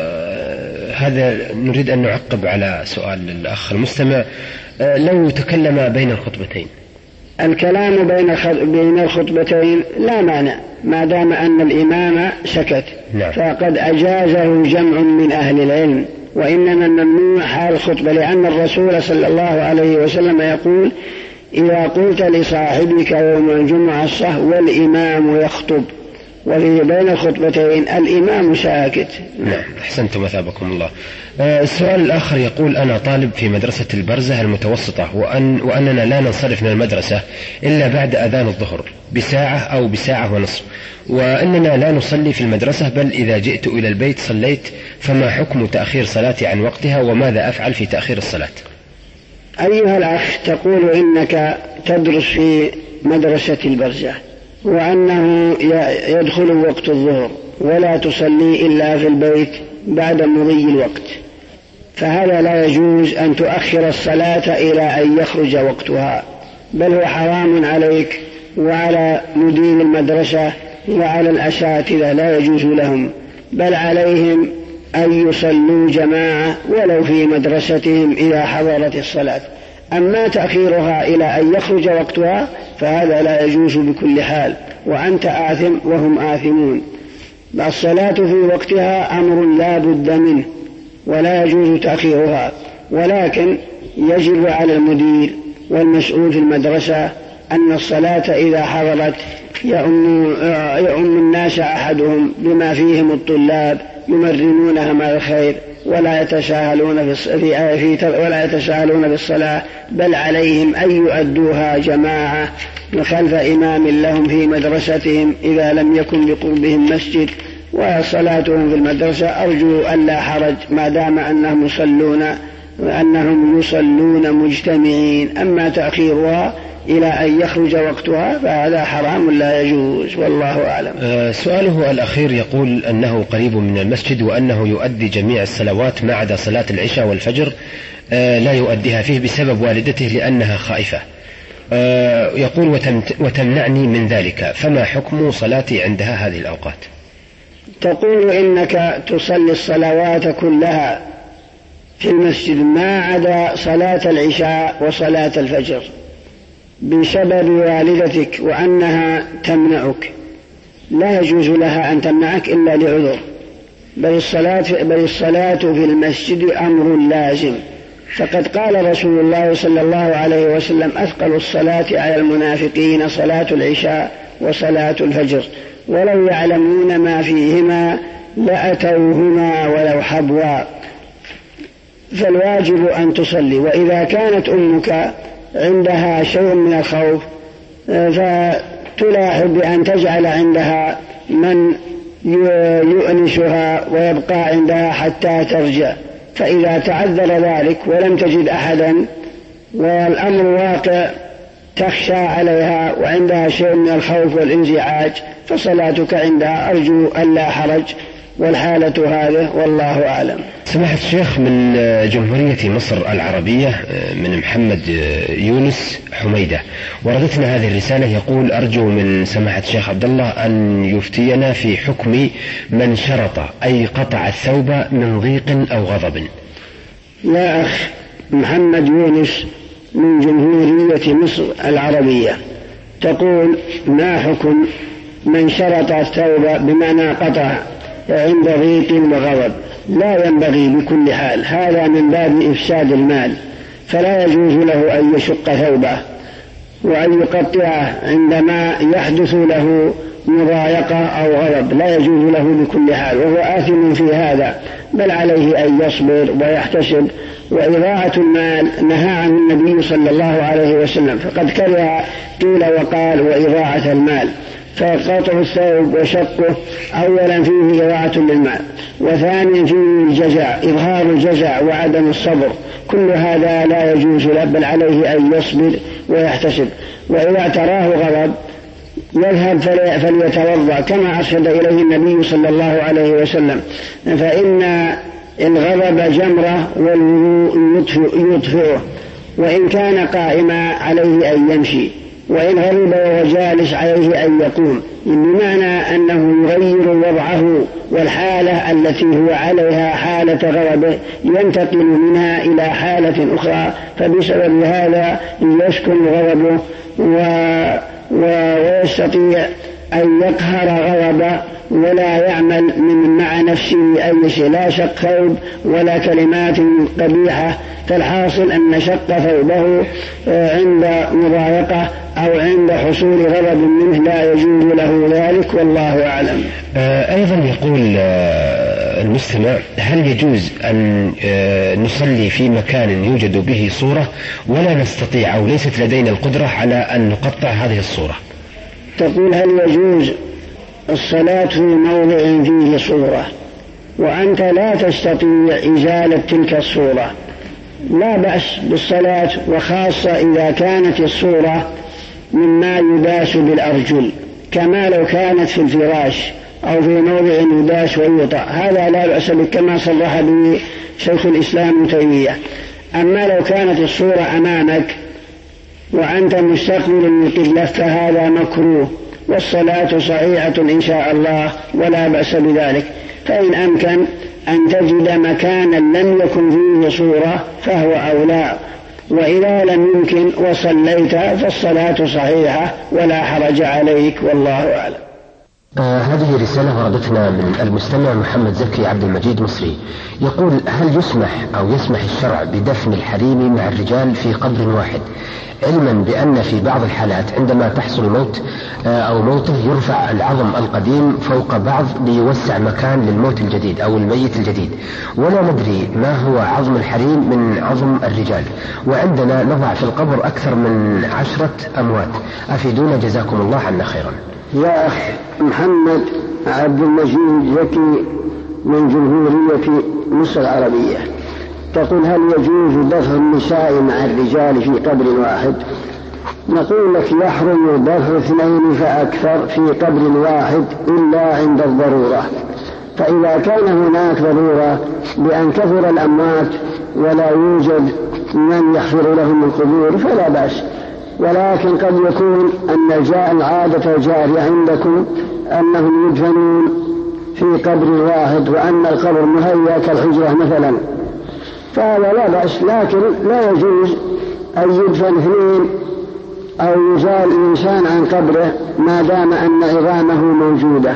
هذا نريد أن نعقب على سؤال الأخ المستمع. لو تكلم بين الخطبتين، الكلام بين الخطبتين لا مانع ما دام أن الإمام سكت. نعم. فقد أجازه جمع من أهل العلم، وإنما الممنوع حال الخطبة، لأن الرسول صلى الله عليه وسلم يقول: إذا قلت لصاحبك يوم الجمعة صح والإمام يخطب، وفي بين الخطبتين الإمام ساكت. نعم، أحسنتم مثابكم الله. السؤال الآخر يقول: أنا طالب في مدرسة البرزة المتوسطة، وأننا لا ننصرف من المدرسة إلا بعد أذان الظهر بساعة أو بساعة ونصف، وأننا لا نصلي في المدرسة بل إذا جئت إلى البيت صليت، فما حكم تأخير صلاتي عن وقتها وماذا أفعل في تأخير الصلاة؟ أيها الأخ، تقول إنك تدرس في مدرسة البرزة وأنه يدخل وقت الظهر ولا تصلي إلا في البيت بعد مضي الوقت، فهذا لا يجوز أن تؤخر الصلاة إلى أن يخرج وقتها، بل هو حرام عليك وعلى مدير المدرسة وعلى الأساتذة، لا يجوز لهم، بل عليهم أن يصلوا جماعة ولو في مدرستهم إذا حضرت الصلاة. أما تأخيرها إلى أن يخرج وقتها فهذا لا يجوز بكل حال، وأنت آثم وهم آثمون. الصلاة في وقتها أمر لا بد منه ولا يجوز تأخيرها، ولكن يجب على المدير والمسؤول في المدرسة أن الصلاة إذا حضرت يؤم الناس أحدهم بما فيهم الطلاب يمرنونهم على الخير ولا يتساهلون بالصلاة، بل عليهم أن يؤدوها جماعة خلف إمام لهم في مدرستهم إذا لم يكن بقربهم مسجد، وصلاتهم في المدرسة أرجو أن لا حرج ما دام أنهم يصلون مجتمعين. أما تأخيرها إلى أن يخرج وقتها فهذا حرام لا يجوز، والله أعلم. سؤاله الأخير يقول أنه قريب من المسجد وأنه يؤدي جميع الصلوات ما عدا صلاة العشاء والفجر لا يؤديها فيه بسبب والدته لأنها خائفة، يقول وتمنعني من ذلك، فما حكم صلاتي عندها هذه الأوقات؟ تقول إنك تصلي الصلوات كلها في المسجد ما عدا صلاة العشاء وصلاة الفجر بسبب والدتك وأنها تمنعك، لا يجوز لها أن تمنعك إلا لعذر، بل الصلاة في المسجد أمر لازم، فقد قال رسول الله صلى الله عليه وسلم: أثقل الصلاة على المنافقين صلاة العشاء وصلاة الفجر، ولو يعلمون ما فيهما لأتوهما ولو حبوا، فالواجب أن تصلي. وإذا كانت أمك عندها شيء من الخوف فتلاحظ بأن تجعل عندها من يؤنسها ويبقى عندها حتى ترجع. فإذا تعذر ذلك ولم تجد أحدا والأمر واقع تخشى عليها وعندها شيء من الخوف والانزعاج فصلاتك عندها أرجو ألا حرج، والحالة هذه والله أعلم. سماحة الشيخ، من جمهورية مصر العربية من محمد يونس حميدة وردتنا هذه الرسالة، يقول: أرجو من سماحة الشيخ عبد الله أن يفتينا في حكم من شرط أي قطع الثوب من ضيق أو غضب. يا أخ محمد يونس من جمهورية مصر العربية، تقول: ما حكم من شرط الثوب بمعنى قطع عند ضيق وغضب؟ لا ينبغي بكل حال، هذا من باب إفساد المال، فلا يجوز له أن يشق ثوبه وأن يقطعه عندما يحدث له مضايقة أو غضب، لا يجوز له بكل حال، وهو آثم في هذا، بل عليه أن يصبر ويحتسب. وإضاعة المال نهى عنه النبي صلى الله عليه وسلم، فقد كره قيل وقال وإضاعة المال، فقطع الثوب وشقه أولا فيه إضاعة للمال، وثانيا فيه الجزع، إظهار الجزع وعدم الصبر، كل هذا لا يجوز له، بل عليه أن يصبر ويحتسب. وإذا اعتراه غضب يذهب فليتوضأ كما أرشد إليه النبي صلى الله عليه وسلم، فإن الغضب جمرة والوضوء يطفئه، وإن كان قائما عليه أن يمشي، وإن غضب وهو جالس عليه أن يقوم، بمعنى أنه يغير وضعه، والحالة التي هو عليها حالة غضبه ينتقل منها إلى حالة أخرى، فبسبب هذا يسكن غضبه ويستطيع أن يقهر غضبه ولا يعمل مع نفسه أي شيء، لا شق ثوب ولا كلمات قبيحة. فالحاصل أن شق ثوبه عند مضايقة أو عند حصول غضب منه لا يجوز له ذلك، والله أعلم. أيضا يقول المستمع: هل يجوز أن نصلي في مكان يوجد به صورة ولا نستطيع أو ليست لدينا القدرة على أن نقطع هذه الصورة؟ تقول: هل يجوز الصلاة في موضع فيه صورة وأنت لا تستطيع إزالة تلك الصورة؟ لا بأس بالصلاة، وخاصة إذا كانت الصورة مما يداس بالأرجل، كما لو كانت في الفراش أو في موضع يداس ويوطأ، هذا لا بأس به كما صرح به شيخ الإسلام ابن تيمية. أما لو كانت الصورة أمامك وأنت مستقبل القبلة فهذا مكروه، والصلاة صحيحة إن شاء الله ولا بأس بذلك. فإن أمكن أن تجد مكانا لم يكن فيه صورة فهو أولى، وإذا لم يمكن وصليت فالصلاة صحيحة ولا حرج عليك، والله أعلم. هذه رسالة وردتنا من المستمع محمد زكي عبد المجيد مصري، يقول: هل يسمح الشرع بدفن الحريم مع الرجال في قبر واحد، علما بأن في بعض الحالات عندما تحصل موت أو موته يرفع العظم القديم فوق بعض ليوسع مكان للموت الجديد أو الميت الجديد، ولا ندري ما هو عظم الحريم من عظم الرجال، وعندنا نضع في القبر أكثر من 10 أموات، أفيدونا جزاكم الله عنا خيرا. يا أخ محمد عبد المجيد زكي من جمهورية مصر العربية، تقول: هل يجوز دفن النساء مع الرجال في قبر واحد؟ نقول لك: يحرم دفن 2 فأكثر في قبر واحد إلا عند الضرورة، فإذا كان هناك ضرورة بأن كثر الأموات ولا يوجد من يحفر لهم القبور فلا بأس، ولكن قد يكون أن العادة الجارية عندكم أنهم يدفنون في قبر واحد وأن القبر مهيأ كالحجرة مثلا، فهذا لا بأس، لكن لا يجوز أن يدفن 2 أو يزال الإنسان عن قبره ما دام أن عظامه موجودة.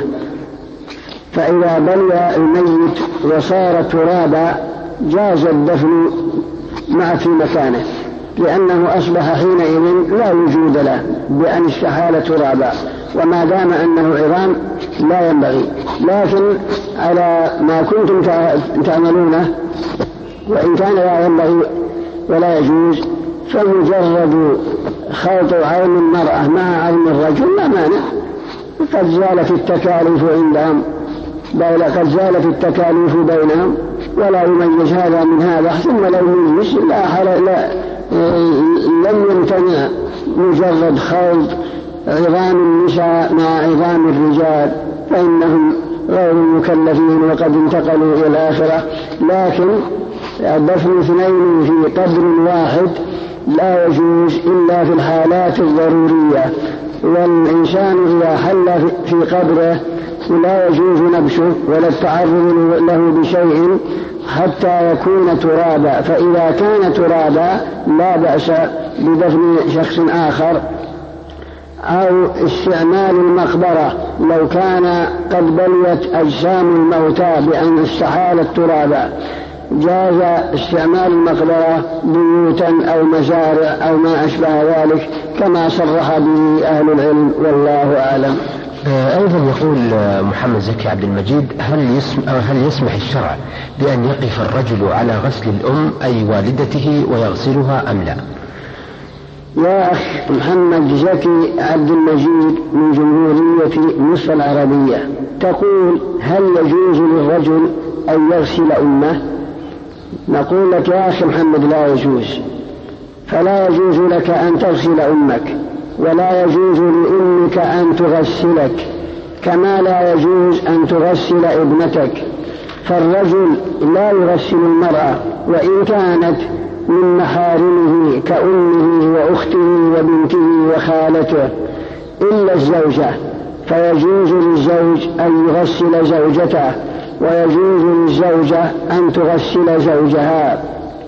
فإذا بلى الميت وصار ترابا جاز الدفن مع في مكانه، لأنه أصبح حينئذ لا وجود له بأن استحال ترابا، وما دام أنه عظام لا ينبغي. لكن على ما كنتم تعملونه، وإن كان لا ينبغي ولا يجوز، فمجرد خلط عين المرأة مع عين الرجل لا مانع، قد زالت التكاليف عندهم، قد زالت التكاليف بينهم، ولا يميز هذا من هذا. ثم لو يميز لم يمتنع مجرد خلط عظام النساء مع عظام الرجال، فإنهم غير مكلفين وقد انتقلوا إلى الآخرة. لكن دفن اثنين في قبر واحد لا يجوز إلا في الحالات الضرورية، والإنسان إذا حل في قبره لا يجوز نبشه ولا التعرض له بشيء حتى يكون ترابا، فإذا كان ترابا لا بأس بدفن شخص آخر. أو استعمال المقبرة لو كان قد بليت أجسام الموتى بأن استحال الترابا، جاز استعمال المقبرة بيوتا أو مزارع أو ما أشبه ذلك كما صرح به أهل العلم، والله أعلم. أيضا يقول محمد زكي عبد المجيد: هل يسمح الشرع بأن يقف الرجل على غسل الأم أي والدته ويغسلها أم لا؟ يا أخ محمد زكي عبد المجيد من جمهورية مصر العربية، تقول هل يجوز للرجل أن يغسل أمه؟ نقول لك يا أخي محمد لا يجوز، فلا يجوز لك أن تغسل أمك، ولا يجوز لأمك أن تغسلك، كما لا يجوز أن تغسل ابنتك. فالرجل لا يغسل المرأة وإن كانت من محارمه كأمه وأخته وبنته وخالته، إلا الزوجة، فيجوز للزوج أن يغسل زوجته، ويجوز للزوجة أن تغسل زوجها.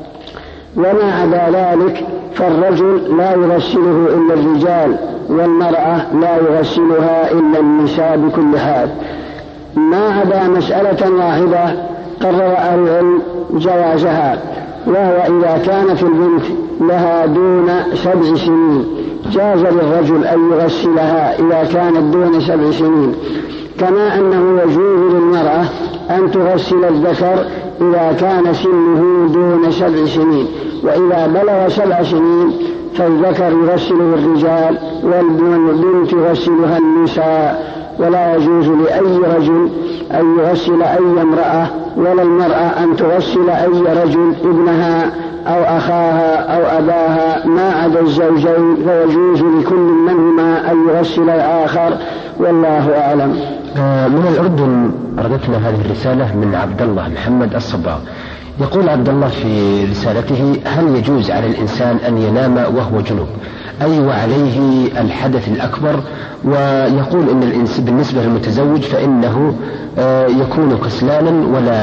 وما عدا ذلك فالرجل لا يغسله إلا الرجال، والمرأة لا يغسلها إلا النساء بكل حال، ما عدا مسألة واحدة قرر أهل العلم جوازها، وهو إذا كانت البنت لها دون 7 سنين جاز للرجل أن يغسلها إذا كانت دون 7 سنين، كما أنه يجوز للمرأة أن تغسل الذكر إذا كان سنه دون 7 سنين، وإذا بلغ 7 سنين فالذكر يغسله الرجال والبنت يغسلها النساء. ولا يجوز لأي رجل أن يغسل أي امرأة، ولا المرأة أن تغسل أي رجل ابنها أو أخاها أو أباها ما عدا الزوجين، فيجوز لكل منهما أن يغسل الآخر، والله أعلم. من الأردن أردتنا هذه الرسالة من عبد الله محمد الصباغ. يقول عبد الله في رسالته: هل يجوز على الإنسان أن ينام وهو جنوب؟ أي وعليه الحدث الأكبر؟ ويقول إن الإنسان بالنسبة للمتزوج فإنه يكون كسلانا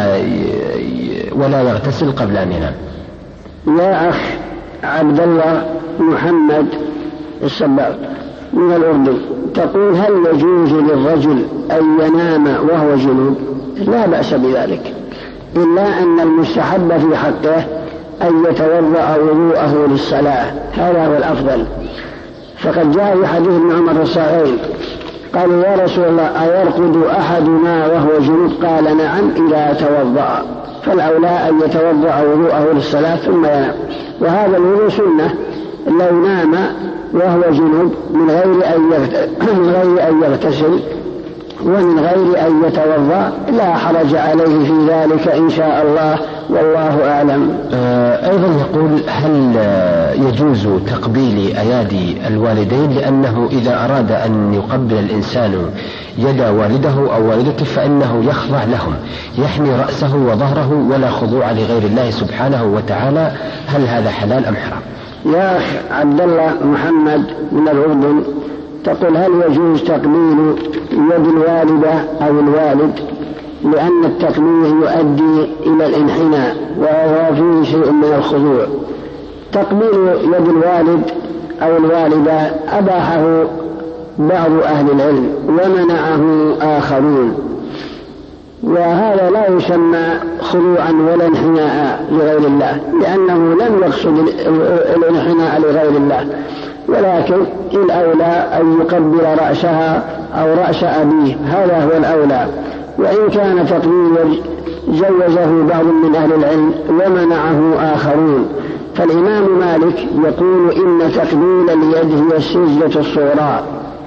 ولا يغتسل قبل أن ينام. يا أخ عبد الله محمد الصباغ من الأردن، تقول هل يجوز للرجل أن ينام وهو جنوب؟ لا بأس بذلك، إلا أن المستحب في حقه أن يتوضأ وضوءه للصلاة، هذا هو الأفضل. فقد جاء في حديث ابن عمر الصحيح قال: يا رسول الله أيرقد أحدنا وهو جنوب؟ قال: نعم إذا توضأ، فالأولى أن يتوضأ وضوءه للصلاة ثم ينام. وهذا الوضوء سنة، لو نام وهو جنوب من غير أن يغتسل ومن غير أن يتوضأ لا حرج عليه في ذلك إن شاء الله، والله أعلم. أيضا يقول: هل يجوز تقبيل أيادي الوالدين؟ لأنه إذا أراد أن يقبل الإنسان يد والده أو والدته فإنه يخضع لهم، يحمي رأسه وظهره ولا خضوع لغير الله سبحانه وتعالى، هل هذا حلال أم حرام؟ يا أخ عبد الله محمد من الأردن، تقول هل يجوز تقبيل يد الوالدة أو الوالد؟ لأن التقبيل يؤدي إلى الانحناء وهو فيه شيء من الخضوع. تقبيل يد الوالد أو الوالدة أباحه بعض أهل العلم ومنعه آخرون، وهذا لا يسمى خضوعا ولا انحناء لغير الله، لأنه لم يقصد الانحناء لغير الله، ولكن الأولى أن يقبل رأسها أو رأس أبيه، هذا هو الأولى. وإن كان تقبيل جوزه بعض من أهل العلم ومنعه آخرون. فالإمام مالك يقول إن تقبيل اليد هي السجدة الصغرى،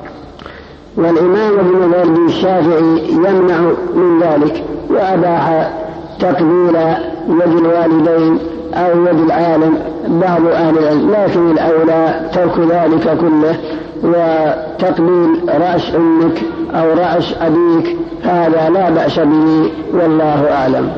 والإمام ابن الوردي الشافعي يمنع من ذلك وأباح تقبيل يد الوالدين أو يد العالم بعض أهل العلم، لكن الأولى ترك ذلك كله وتقبيل رأس أمك أو رأس أبيك، هذا لا بأس به والله أعلم.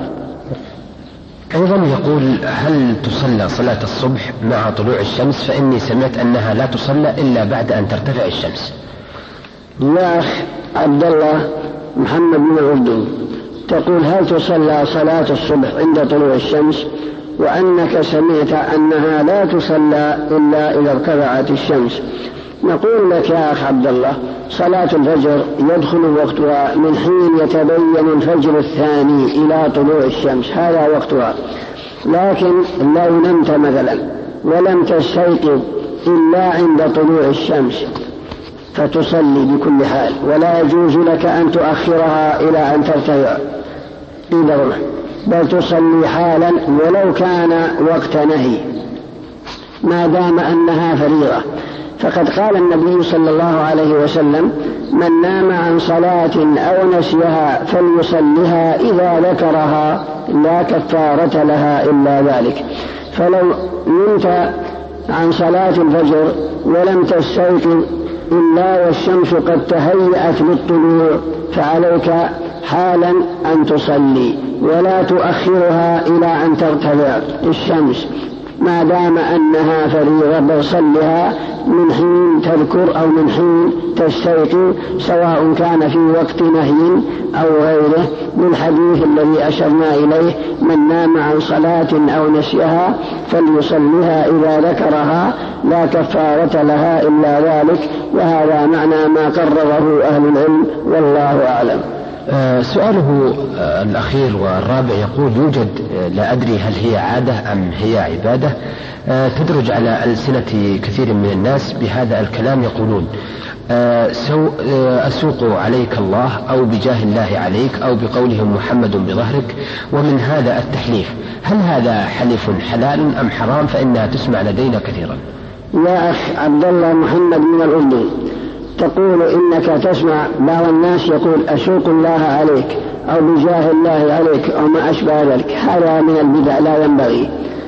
أيضا يقول هل تصلى صلاة الصبح مع طلوع الشمس؟ فإني سمعت أنها لا تصلى إلا بعد أن ترتفع الشمس. يا أخ عبد الله محمد بن الأردن، تقول هل تصلى صلاة الصبح عند طلوع الشمس، وأنك سمعت أنها لا تصلى إلا إذا ارتفعت الشمس. نقول لك يا أخ عبد الله صلاة الفجر يدخل وقتها من حين يتبين الفجر الثاني إلى طلوع الشمس، هذا وقتها. لكن لو نمت مثلا ولم تستيقظ إلا عند طلوع الشمس فتصلي بكل حال، ولا يجوز لك أن تؤخرها إلى أن ترتفع إذا، بل تصلي حالا ولو كان وقت نهي ما دام أنها فريضة. فقد قال النبي صلى الله عليه وسلم من نام عن صلاة أو نسيها فليصلها إذا ذكرها لا كفارة لها إلا ذلك. فلو نمت عن صلاة الفجر ولم تستيقظ إلا والشمس قد تهيأت للطلوع فعليك حالا أن تصلي ولا تؤخرها إلى أن ترتفع الشمس ما دام أنها فريضة، بل صلها من حين تذكر أو من حين تستيقظ، سواء كان في وقت نهي أو غيره، بالحديث الذي أشرنا إليه من نام عن صلاة أو نسيها فليصلها إذا ذكرها لا كفارة لها إلا ذلك. وهذا معنى ما قرره أهل العلم والله أعلم. سؤاله الأخير والرابع يقول يوجد لا أدري هل هي عادة أم هي عبادة تدرج على ألسنة كثير من الناس بهذا الكلام، يقولون أسوق عليك الله أو بجاه الله عليك أو بقولهم محمد بظهرك، ومن هذا التحليف. هل هذا حلف حلال أم حرام؟ فإنها تسمع لدينا كثيرا. يا أخ عبد الله محمد من الأردن، تقول إنك تسمع بعض الناس يقول أسوق الله عليك أو بجاه الله عليك أو ما أشبه ذلك، هذا من البدع لا ينبغي.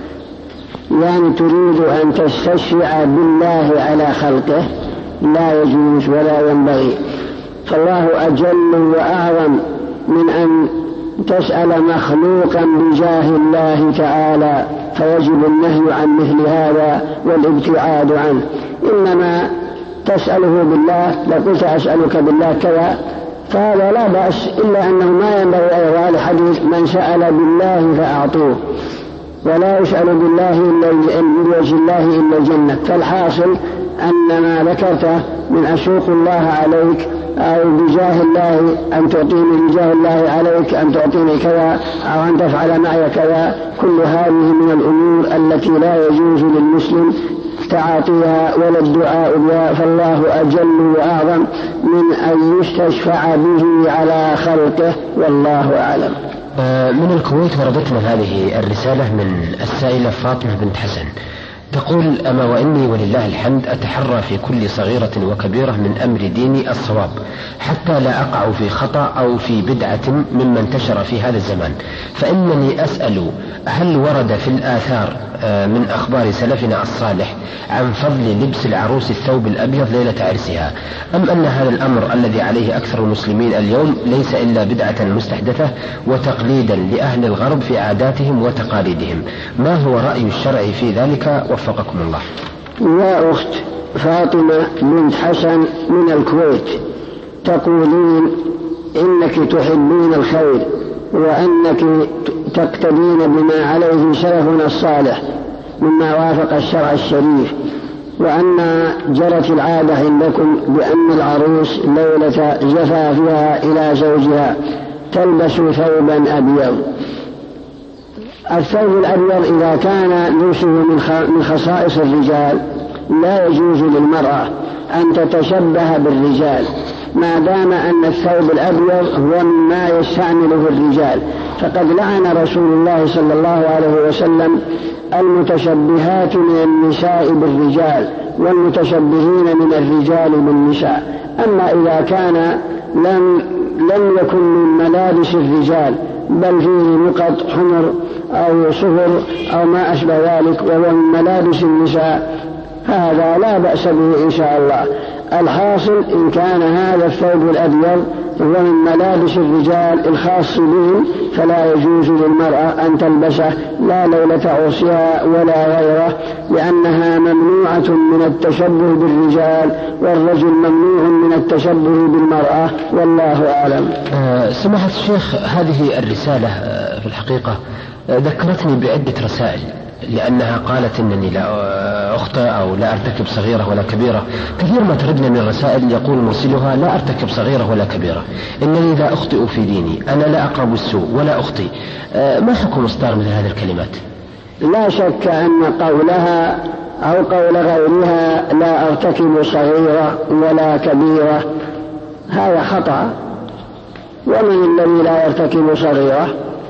يعني تريد أن تستشفع بالله على خلقه، لا يجوز ولا ينبغي. فالله أجل وأعظم من أن تسأل مخلوقا بجاه الله تعالى، فيجب النهي عن مثل هذا والابتعاد عنه. إنما تسأله بالله، لو قلت أسألك بالله كذا فهذا لا بأس، إلا أنه ما ينبغي أيضا الحديث من سأل بالله فأعطوه، ولا يسأل بالله إلا بوجه الله إلا الجنة. فالحاصل أن ما ذكرته من أسوق الله عليك أو بجاه الله أن تعطيني بجاه الله عليك أن تعطيني كذا أو أن تفعل معي كذا، كل هذه من الأمور التي لا يجوز للمسلم تعاطيها ولا الدعاء بها، فالله أجل وأعظم من أن يستشفع به على خلقه والله أعلم. من الكويت وردتنا هذه الرسالة من السائلة فاطمة بنت حسن، تقول أما وإني ولله الحمد أتحرى في كل صغيرة وكبيرة من أمر ديني الصواب حتى لا أقع في خطأ أو في بدعة مما انتشر في هذا الزمان، فإنني أسأل هل ورد في الآثار من أخبار سلفنا الصالح عن فضل لبس العروس الثوب الأبيض ليلة عرسها، أم أن هذا الأمر الذي عليه أكثر المسلمين اليوم ليس إلا بدعة مستحدثة وتقليدا لأهل الغرب في عاداتهم وتقاليدهم؟ ما هو رأي الشرع في ذلك وفقكم الله؟ يا أخت فاطمة بنت حسن من الكويت، تقولين إنك تحبين الخير وأنك تقتدين بما عليه سلفنا الصالح مما وافق الشرع الشريف، وأن جرت العادة عندكم بأن العروس ليلة زفافها إلى زوجها تلبس ثوبا أبيض. الثوب الأبيض إذا كان لبسه من خصائص الرجال لا يجوز للمرأة أن تتشبه بالرجال، ما دام أن الثوب الأبيض هو مما يستعمله الرجال. فقد لعن رسول الله صلى الله عليه وسلم المتشبهات من النساء بالرجال والمتشبهين من الرجال بالنساء. أما إذا كان لم يكن من ملابس الرجال بل فيه نقط حمر أو صفر أو ما أشبه ذلك وهو من ملابس النساء هذا لا بأس به إن شاء الله. الحاصل إن كان هذا الثوب الأبيض هو من ملابس الرجال الخاص بهم فلا يجوز للمرأة أن تلبسه لا ليلة عرسها ولا غيره، لأنها ممنوعة من التشبه بالرجال والرجل ممنوع من التشبه بالمرأة، والله أعلم. سماحة الشيخ، هذه الرسالة في الحقيقة ذكرتني بعدة رسائل، لأنها قالت إنني لا أخطئ أو لا أرتكب صغيرة ولا كبيرة. كثير ما تردنا من الرسائل يقول مرسلها لا أرتكب صغيرة ولا كبيرة، إنني لا أخطئ في ديني، أنا لا أقرب السوء ولا أخطئ. ما حكم إصدار مثل هذه الكلمات؟ لا شك أن قولها أو قول غيرها لا أرتكب صغيرة ولا كبيرة هذا خطأ. ومن الذي لا يرتكب صغيرة؟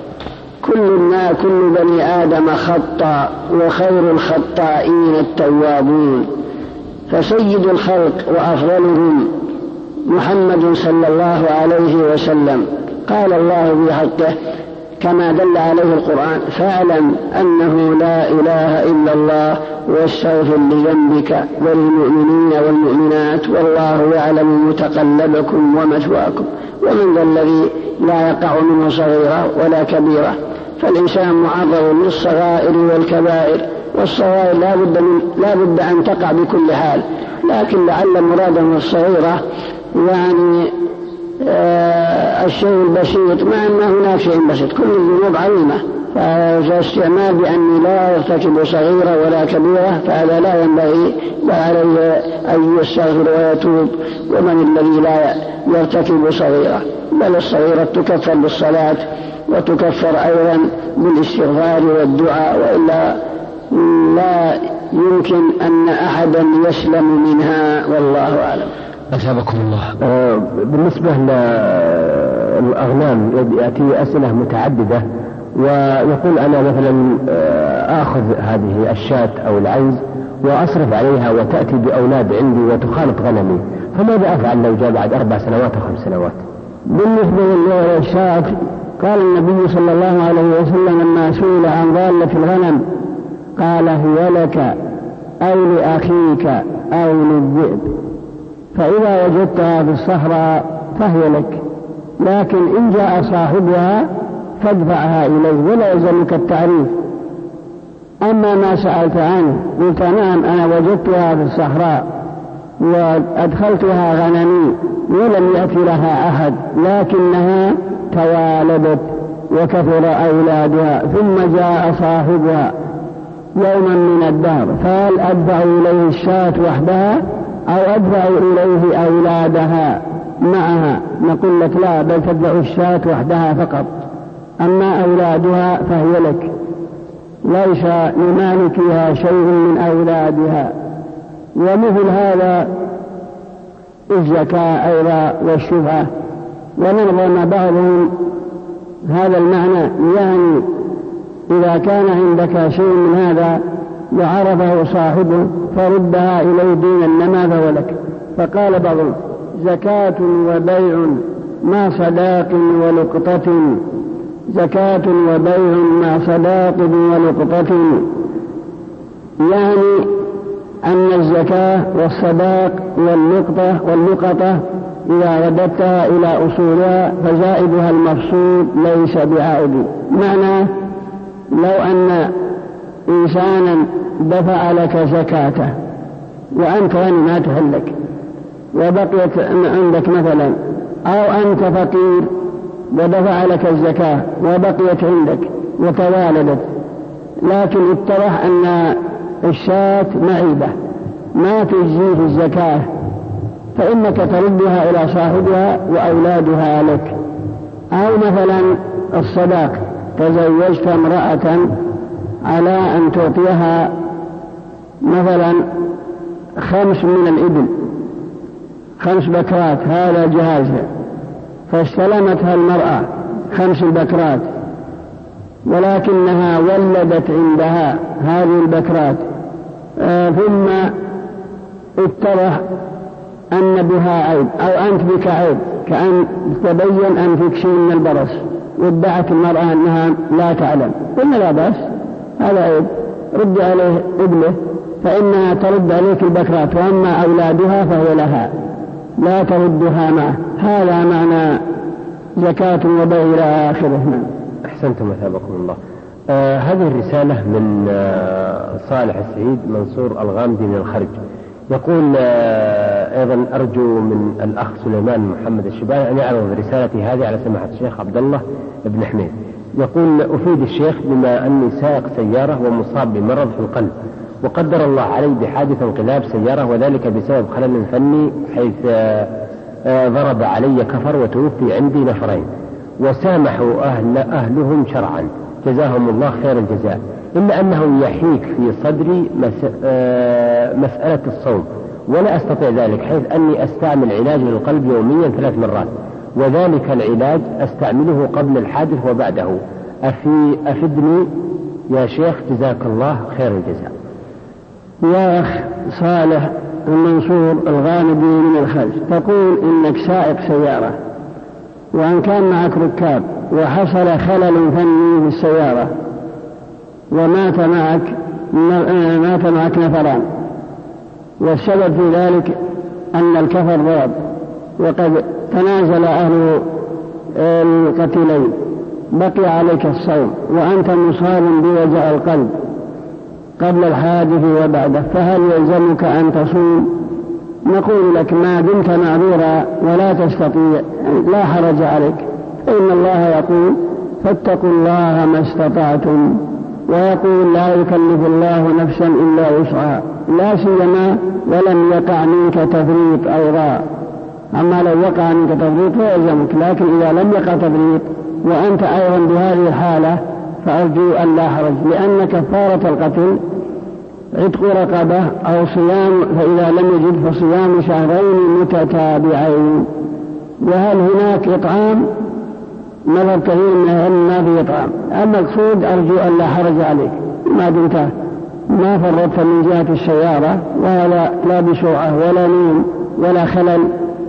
كل بني آدم خطأ وخير الخطائين التوابون. فسيد الخلق وأفضلهم محمد صلى الله عليه وسلم قال الله بحقه كما دل عليه القرآن: فاعلم أنه لا إله إلا الله واستغفر لذنبك وللمؤمنين والمؤمنات والله يعلم متقلبكم ومثواكم. ومن ذا الذي لا يقع منه صغيرة ولا كبيرة؟ فالإنسان معرض للصغائر والكبائر، والصغائر لا بد أن تقع بكل حال، لكن لعل مرادا من الصغيرة يعني الشيء البسيط، مع أن هناك شيء بسيط. كل الذنوب عظيمة، فاستعمال بأني لا أرتكب صغيرة ولا كبيرة فهذا لا ينبغي، بل عليه أن يستغفر ويتوب. ومن الذي لا يرتكب صغيرة؟ بل الصغيرة تكفر بالصلاة وتكفر أيضا بالاستغفار والدعاء، وإلا لا يمكن أن أحدا يسلم منها، والله أعلم. أثابكم الله. بالنسبة للأغنام يأتي أسئلة متعددة، ويقول أنا مثلا آخذ هذه الشاة أو العيز وأصرف عليها وتأتي بأولاد عندي وتخالط غنمي، فماذا أفعل لو جاء بعد 4 سنوات أو 5 سنوات؟ بالنسبة للشاة قال النبي صلى الله عليه وسلم لما سئل عن ضالة الغنم قال: هي لك أو لأخيك أو للذئب، فإذا وجدتها في الصحراء فهي لك، لكن إن جاء صاحبها فادفعها إليه ولا يلزمك التعريف. أما ما سألت عنه قلت: نعم أنا وجدتها في الصحراء وأدخلتها غنمي ولم يأتي لها أحد، لكنها توالدت وكثر أولادها ثم جاء صاحبها يوما من الدهر، فهل أدفع إليه الشاة وحدها أو أدفع إليه أولادها معها؟ نقول لك لا، بل تدفع الشاة وحدها فقط، أما أولادها فهي لك، ليس لمالكها شيء من أولادها. ومثل هذا الزكاة أيضا والشفعة. ونظم بعضهم هذا المعنى، يعني إذا كان عندك شيء من هذا وعرفه صاحبه فردها إليه دين النما فهو لك. فقال بعضهم: زكاة وبيع مع صداق ولقطة، زكاة وبيع مع صداق ولقطة، يعني أن الزكاة والصداق واللقطة إذا رددتها إلى أصولها فزائدها المفصول ليس بعائد. معنى لو أن إنسانا دفع لك زكاته وأنت ما تحلك وبقيت عندك مثلا، أو أنت فقير ودفع لك الزكاة وبقيت عندك وتوالدت، لكن اتضح أن الشاة معيبة ما تجزي في الزكاة، فإنك تردها إلى صاحبها وأولادها لك. أو مثلا الصداق، تزوجت امرأة على أن تعطيها مثلا 5 من الإبل 5 بكرات هذا جهازها، فاستلمتها المرأة 5 بكرات، ولكنها ولدت عندها هذه البكرات، ثم اتضح أن بها عيب أو أنت بك عيب، كأن تبين أن فيك من البرص، وادعت المرأة أنها لا تعلم، قلنا لا بأس، هذا عيب، رد عليه ابنه فإنها ترد عليك البكرات، وأما أولادها فهو لها، لا تردها معه. هذا معنى زكاة وبيع إلى آخره. أحسنتم مثابكم الله. هذه الرسالة من صالح السعيد منصور الغامدي من الخرج، يقول أيضا أرجو من الأخ سليمان محمد الشباني أن يعرض رسالتي هذه على سماحة الشيخ عبد الله بن حميد. يقول أفيد الشيخ بما أني سائق سيارة ومصاب بمرض في القلب، وقدر الله علي بحادث انقلاب سيارة، وذلك بسبب خلل فني حيث ضرب علي كفر وتوفي عندي نفرين، وسامحوا أهلهم شرعا جزاهم الله خير الجزاء، إلا أنه يحيك في صدري مسألة الصوم، ولا أستطيع ذلك، حيث أني أستعمل علاج للقلب يوميا 3 مرات، وذلك العلاج أستعمله قبل الحادث وبعده، أفدني يا شيخ جزاك الله خير الجزاء. يا أخ صالح المنصور الغامدي من الخلج، تقول إنك سائق سيارة وأن كان معك ركاب وحصل خلل فني في السيارة ومات معك نفران، والسبب في ذلك أن الكفر ضرب، وقد تنازل أهل القتيلين، بقي عليك الصوم وأنت مصاب بوجع القلب قبل الحادث وبعده، فهل يلزمك أن تصوم؟ نقول لك ما دمت معذورا ولا تستطيع لا حرج عليك، فإن الله يقول فاتقوا الله ما استطعتم، ويقول لا يكلف الله نفسا إلا وسعها، لا سيما ولم يقع منك تفريط أو ضاع. أما لو وقع منك تفريط فيلزمك، لكن إذا لم يقع تفريط وأنت أيضا بهذه الحالة فأرجو أن لا حرج، لأن كفارة القتل عتق رقبة أو صيام، فإذا لم يجد فصيام 2 شهر متتابعين. وهل هناك إطعام؟ نظر كثير من العلم ما في إطعام. أما المقصود أرجو أن لا حرج عليك ما دمت ما فرطت من جهة السيارة، ولا لا بسرعة ولا نوم ولا خلل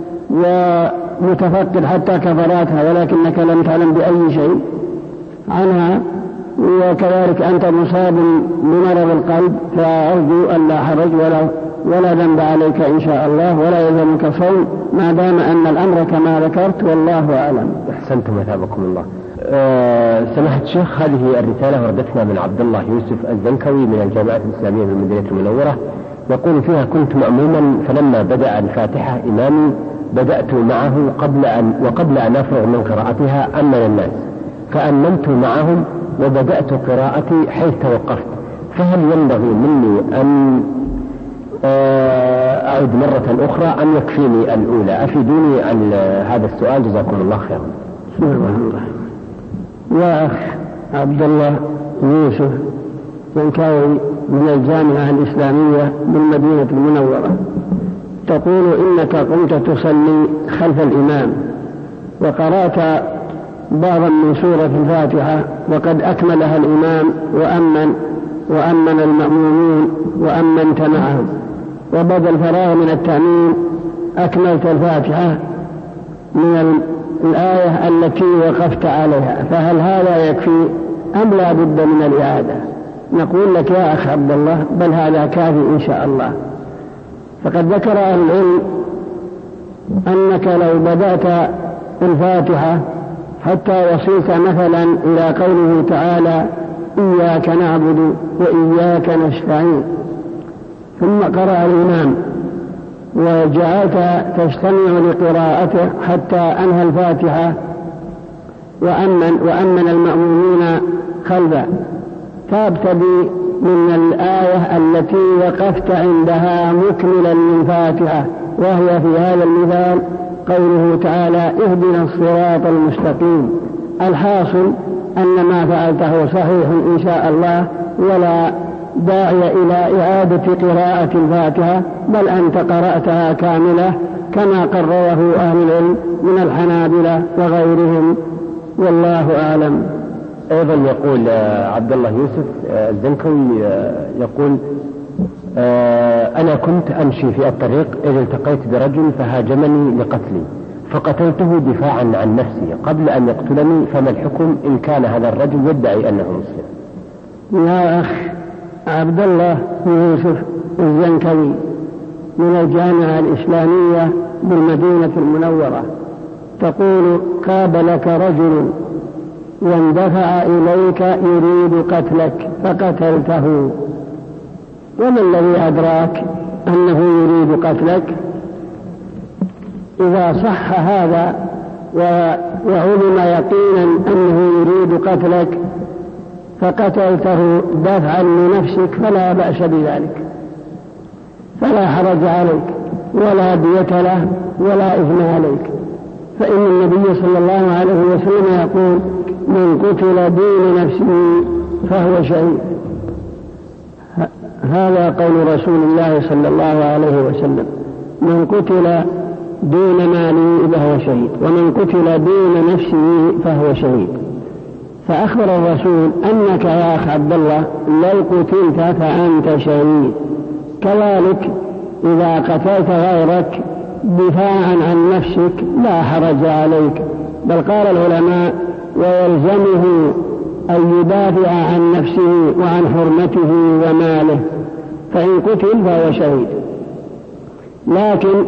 ومتفقد حتى كفراتها، ولكنك لم تعلم بأي شيء عنها، وكذلك أنت مصاب بمرض القلب، فأرجو أن لا حرج ولا ذنب عليك إن شاء الله، ولا يلزمك صوم ما دام أن الأمر كما ذكرت، والله أعلم. أحسنتم مثابكم الله. سماحة الشيخ، هذه الرسالة وردتنا من عبد الله يوسف الزنكوي من الجامعة الإسلامية بالمدينة المنورة، يقول فيها: كنت مأموما، فلما بدأ الفاتحة إمامي بدأت معه وقبل أن أفرغ من قراءتها أمن الناس، فأمنت معهم وبدأت قراءتي حيث توقفت، فهل ينبغي مني أن أعود مرة أخرى أم يكفيني الأولى؟ أفيدوني عن هذا السؤال جزاكم الله خيرا. سبحان الله. يا أخ عبد الله يوسف زنكاوي من الجامعة الإسلامية بالمدينة المنورة، تقول إنك قمت تصلي خلف الإمام وقرأت بعضا من سورة الفاتحة وقد أكملها الإمام وأمن المأمومين وأمنت معهم، وبعد الفراغ من التأمين أكملت الفاتحة من الآية التي وقفت عليها، فهل هذا يكفي أم لا بد من الإعادة؟ نقول لك يا أخ عبد الله بل هذا كافي إن شاء الله. فقد ذكر أهل العلم أنك لو بدأت الفاتحة حتى وصلت مثلا إلى قوله تعالى: إياك نعبد وإياك نستعين، ثم قرأ الإمام وجعلت تستمع لقراءته حتى أنهى الفاتحة وأمن المأمومين خلفه، تبتدي من الآية التي وقفت عندها مكملا للفاتحة، وهي في هذا المثال قوله تعالى: اهدنا الصراط المستقيم. الحاصل أن ما فعلته صحيح إن شاء الله، ولا داعي إلى إعادة قراءة الفاتحة، بل أنت قرأتها كاملة كما قرره أهل العلم من الحنابلة وغيرهم، والله أعلم. أيضا يقول عبد الله يوسف الزنكوي يقول أنا كنت أمشي في الطريق إذ التقيت برجل فهاجمني لقتلي فقتلته دفاعا عن نفسي قبل أن يقتلني، فما الحكم إن كان هذا الرجل يدعي أنه مسلم؟ يا أخ عبد الله يوسف الزنكوي من الجامعة الإسلامية بالمدينة المنورة، تقول قابلك رجل واندفع إليك يريد قتلك فقتلته، وما الذي أدراك أنه يريد قتلك؟ إذا صح هذا وعلم يقينا أنه يريد قتلك فقتلته دفعا لنفسك فلا بأس بذلك، فلا حرج عليك ولا دية له ولا إثم عليك، فإن النبي صلى الله عليه وسلم يقول من قتل دون نفسه فهو شهيد. هذا قول رسول الله صلى الله عليه وسلم، من قتل دون ماله فهو شهيد، ومن قتل دون نفسه فهو شهيد. فأخبر الرسول أنك يا أخ عبد الله لو قتلت فأنت شهيد. كذلك إذا قتلت غيرك دفاعا عن نفسك لا حرج عليك، بل قال العلماء ويلزمه أن يدافع عن نفسه وعن حرمته وماله، فإن قتل فهو شهيد. لكن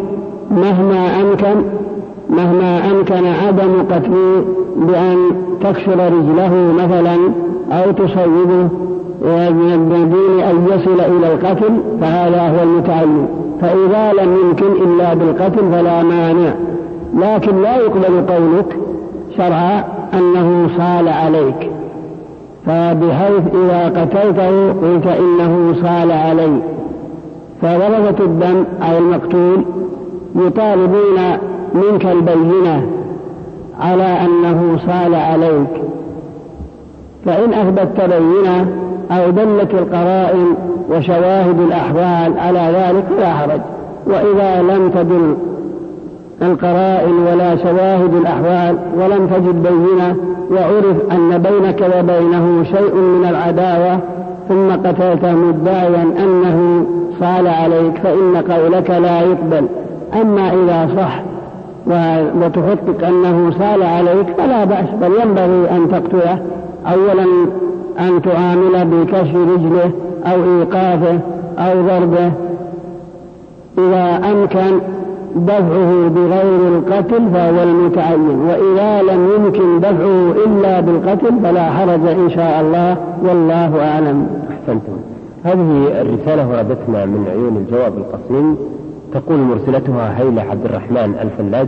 مهما أمكن عدم قتله بأن تكسر رجله مثلا أو تصيبه من دون أن يصل إلى القتل فهذا هو المتعين، فإذا لم يمكن إلا بالقتل فلا مانع. لكن لا يقبل قولك شرعا أنه صال عليك، فبحيث إذا قتلته قلت إنه صال علي، فورثة الدم أو المقتول يطالبون منك البينة على أنه صال عليك، فإن أثبت بينة أو دلت القرائن وشواهد الأحوال على ذلك لا حرج. وإذا لم تدل القرائن ولا شواهد الأحوال ولم تجد بينة وعرف أن بينك وبينه شيء من العداوة ثم قتلته مدعيا أنه صال عليك فإن قولك لا يقبل. أما إذا صح وتحقق أنه صال عليك فلا بأس، بل ينبغي أن تقتله. أولا أن تعامل بكشف رجله أو إيقافه أو ضربه، إذا أمكن دفعه بغير القتل فهو المتعين، وإذا لم يمكن دفعه إلا بالقتل فلا حرج إن شاء الله، والله أعلم. أحسنتم. هذه الرسالة وردتنا من عيون الجواب القصيم، تقول مرسلتها هيلة عبد الرحمن الفلاج: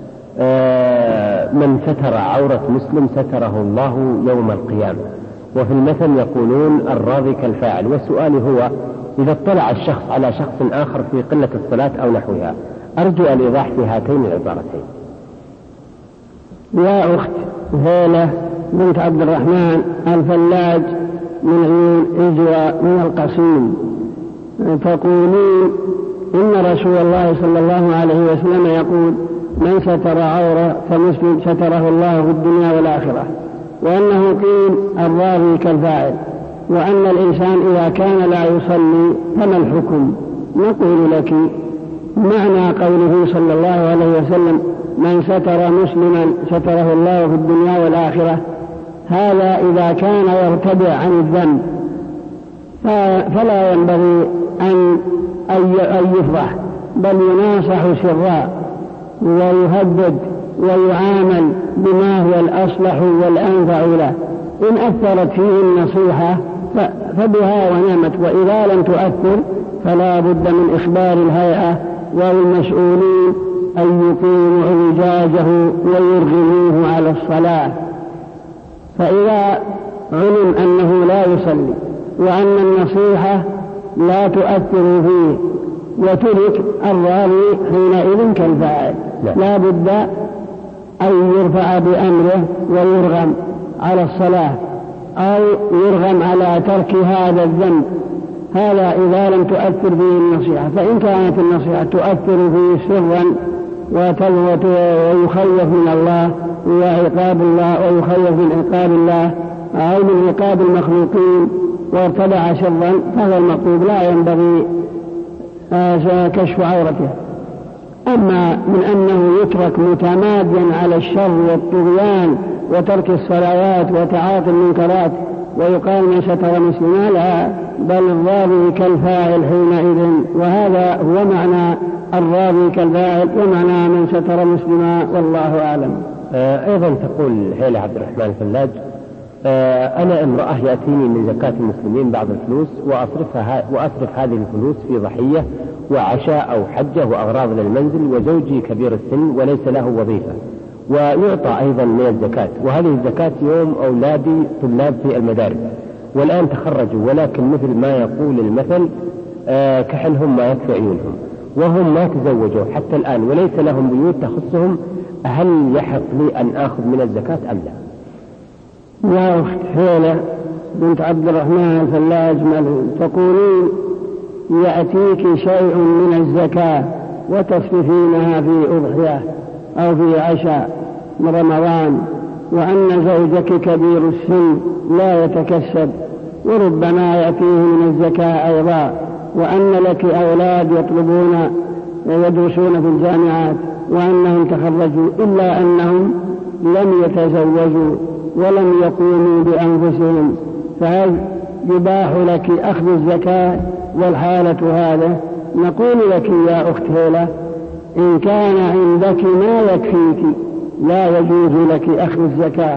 من ستر عورة مسلم ستره الله يوم القيامة. وفي المثل يقولون الراضي كالفاعل. والسؤال هو: إذا اطلع الشخص على شخص آخر في قلة الصلاة أو نحوها، أرجو الإيضاح في هاتين العبارتين. يا أخت هيلة بنت عبد الرحمن الفلاج من عيون إجواء من القصيم، تقولين إن رسول الله صلى الله عليه وسلم يقول: من ستر عورة فمسلم ستره الله في الدنيا والآخرة، وأنه قيل الراضي كالفاعل، وأن الإنسان إذا كان لا يصلي فما الحكم؟ نقول لك: معنى قوله صلى الله عليه وسلم: من ستر مسلما ستره الله في الدنيا والآخرة، هذا إذا كان يرتدع عن الذنب فلا ينبغي أن يفضح، بل يناصح سرا ويهدد ويعامل بما هو الأصلح والأنفع له. إن أثرت فيه النصيحة فبها ونعمت، وإذا لم تؤثر فلا بد من إخبار الهيئة والمسؤولين أن يقيموا اعوجاجه ويرغموه على الصلاة. فإذا علم أنه لا يصلي وأن النصيحة لا تؤثر فيه وترك، الراوي حينئذ كالفاعل، لا بد أن يرفع بأمره ويرغم على الصلاة أو يرغم على ترك هذا الذنب هذا إذا لم تؤثر فيه النصيحة. فإن كانت النصيحة تؤثر فيه سرا ويخوف من الله وعقاب الله ويخوف من عقاب الله أو من عقاب المخلوقين وارتدع شرا، فهذا المطلوب لا ينبغي كشف عورته. أما من أنه يترك متماديا على الشر والطغيان وترك الصلوات وتعاطي المنكرات ويقال من ستر مسلما، لا، بل الراضي كالفاعل حينئذ، وهذا هو معنى الراضي كالفاعل ومعنى من ستر مسلما، والله أعلم. أيضا تقول هيلة عبد الرحمن الفلاج: أنا امرأة يأتيني من زكاة المسلمين بعض الفلوس وأصرف هذه الفلوس في ضحية وعشاء أو حجة وأغراض للمنزل، وزوجي كبير السن وليس له وظيفة ويعطى أيضا من الزكاة، وهذه الزكاة يوم أولادي طلاب في المدارس والآن تخرجوا، ولكن مثل ما يقول المثل كحلهم ما يكفي عيونهم، وهم ما تزوجوا حتى الآن وليس لهم بيوت تخصهم، هل يحق لي أن آخذ من الزكاة أم لا؟ يا أخت هيلة بنت عبد الرحمن الفلاج، تقولين يأتيك شيء من الزكاة وتصرفينها في أضحية أو في عشاء من رمضان، وأن زوجك كبير السن لا يتكسب وربما يأتيه من الزكاة أيضا، وأن لك أولاد يطلبون ويدرسون في الجامعات وأنهم تخرجوا إلا أنهم لم يتزوجوا ولم يقوموا بأنفسهم، فهل يباح لك أخذ الزكاة والحالة هذا؟ نقول لك يا أخت هيلة: إن كان عندك ما يكفيك لا يجوز لك أخذ الزكاة.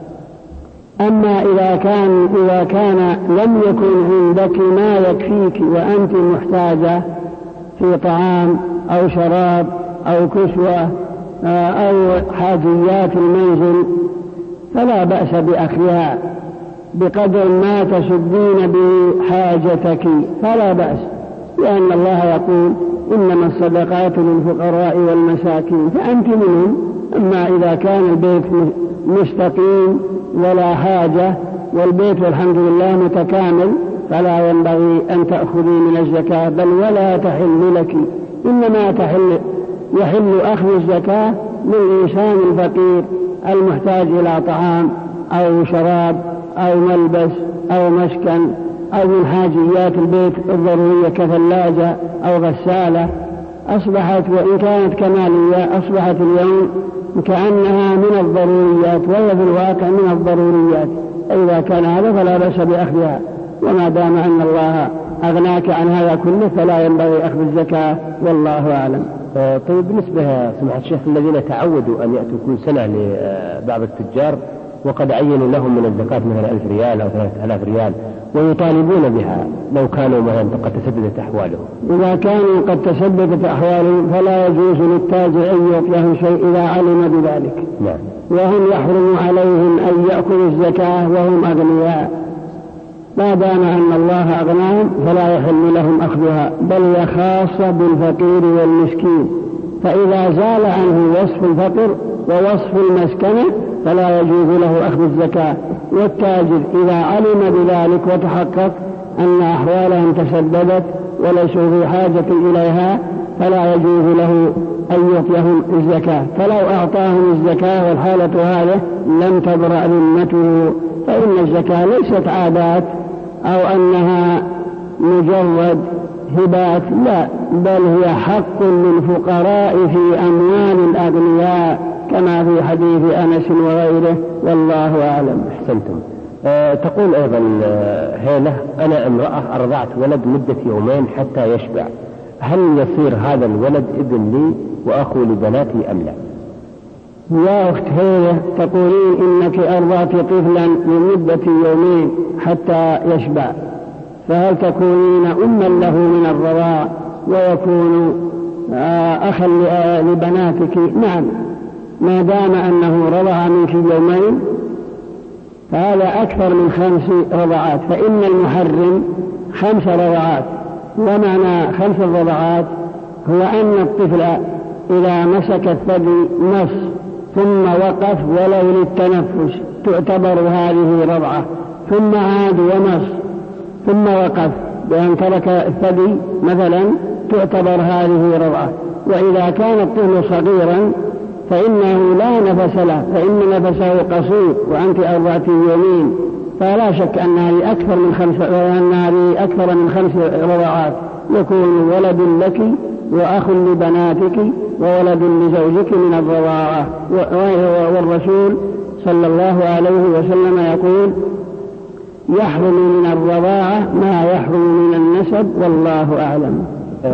أما إذا كان لم يكن عندك ما يكفيك وأنت محتاجة في طعام أو شراب أو كسوة أو حاجيات المنزل فلا بأس بأخذها بقدر ما تسدين بحاجتك، فلا بأس، لأن الله يقول: إنما الصدقات للفقراء والمساكين، فأنت منهم. أما إذا كان البيت مستقيم ولا حاجة والبيت والحمد لله متكامل فلا ينبغي أن تأخذي من الزكاة، بل ولا تحل لك، إنما يحل أخذ الزكاة للإنسان الفقير المحتاج إلى طعام أو شراب أو ملبس أو مسكن أو من حاجيات البيت الضرورية كثلاجة أو غسالة، أصبحت وإن كانت كمالية أصبحت اليوم كأنها من الضروريات، وهي في الواقع من الضروريات. إذا كان هذا فلا بأس بأخذها، وما دام أن الله أغناك عن هذا كله فلا ينبغي أخذ الزكاة، والله أعلم. طيب، بالنسبة سمعت الشيخ الذين تعودوا أن يأتوا كل سنة لبعض التجار وقد عينوا لهم من الزكاة مثلا 1000 ريال أو 3000 ريال ويطالبون بها لو كانوا مثلا قد تسددت أحوالهم، إذا كانوا قد تسددت أحوالهم فلا يجوز للتاجر أن يعطيهم شيء إذا علم بذلك. نعم. وهم يحرم عليهم أن يأخذوا الزكاة وهم أغنياء، ما دام أن الله أغناهم فلا يحل لهم أخذها، بل هي خاصة بالفقير والمسكين، فإذا زال عنه وصف الفقر ووصف المسكنة فلا يجوز له أخذ الزكاة. والتاجر إذا علم بذلك وتحقق أن أحوالهم تسددت وليسوا في حاجة إليها فلا يجوز له أن يعطيهم الزكاة، فلو أعطاهم الزكاة والحالة هذه لم تبرأ ذمته، فإن الزكاة ليست عادات أو أنها مجرد هبات، لا، بل هي حق للفقراء في أموال الأغنياء كما في حديث أنس وغيره، والله أعلم. أحسنتم. تقول أيضا هيلة: أنا امرأة أرضعت ولد مدة يومين حتى يشبع، هل يصير هذا الولد ابن لي وأخو لبناتي أم لا؟ يا أخت هيلة، تقولين إنك أرضعت طفلا لمدة يومين حتى يشبع، فهل تكونين أما له من الرضاع ويكون أخا لبناتك؟ نعم، ما دام أنه رضع منك يومين فهذا أكثر من 5 رضعات، فإن المحرم 5 رضعات. ومعنى 5 رضعات هو أن الطفل إذا مسك الثدي نص ثم وقف ولو للتنفس تعتبر هذه رضعة، ثم عاد ومص ثم وقف بأن ترك الثدي مثلا تعتبر هذه رضعة. وإذا كان الطفل صغيرا فإنه لا نفس له، فإن نفسه قصير وأنت 4 يومين، فلا شك أن هذه أكثر من 5 رضعات، يكون ولد لك وأخ لبناتك وولد لزوجك من الرضاعة. والرسول صلى الله عليه وسلم يقول: يحرم من الرضاعة ما يحرم من النسب، والله أعلم.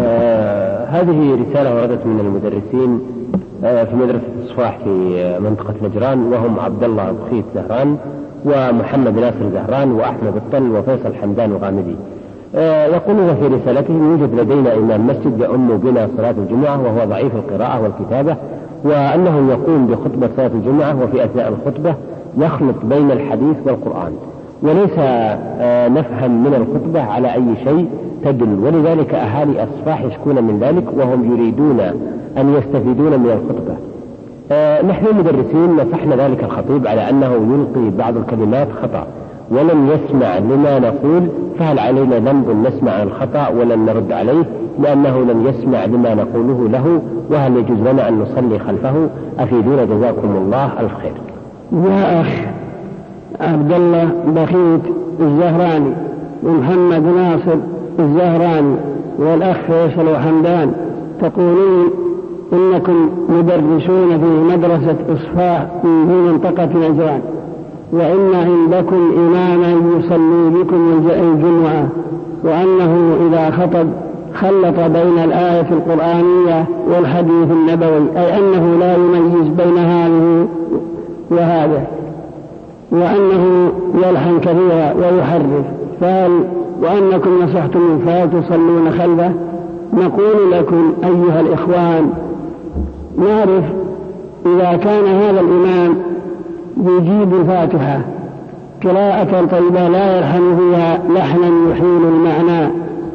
هذه رسالة وردت من المدرسين في مدرسة الصفاح في منطقة نجران، وهم عبد الله بخيت زهران ومحمد ناصر زهران وأحمد الطل وفيصل حمدان الغامدي. يقولون في رسالتهم: يوجد لدينا إمام مسجد يؤم بنا صلاة الجمعة وهو ضعيف القراءة والكتابة، وأنه يقوم بخطبة صلاة الجمعة وفي أثناء الخطبة يخلط بين الحديث والقرآن، وليس نفهم من الخطبة على أي شيء تدل، ولذلك أهالي الصفاح يشكون من ذلك وهم يريدون أن يستفيدون من الخطبة. نحن المدرسين نصحنا ذلك الخطيب على أنه يلقي بعض الكلمات خطأ ولم يسمع لما نقول، فهل علينا ذنب نسمع عن الخطأ ولن نرد عليه لأنه لم يسمع لما نقوله له؟ وهل يجوز لنا أن نصلي خلفه؟ أفيدونا جزاكم الله الخير. يا أخ عبد الله بخيت الزهراني ومحمد ناصر الزهراني والأخ فيصل وحمدان، تقولون إنكم مدرسون في مدرسة إصفاح في منطقة نجران، وإن عندكم إماما يصلي بكم الجمعة، وأنه إذا خطب خلط بين الآية القرآنية والحديث النبوي، أي أنه لا يميز بين هذه وهذا، وأنه يلحن كثيرا ويحرف، وأنكم نصحتم فهل تصلون خلفه؟ نقول لكم أيها الإخوان، نعرف إذا كان هذا الإمام يجيب الفاتحة قراءة طيبة لا يلحن فيها لحنا يحيل المعنى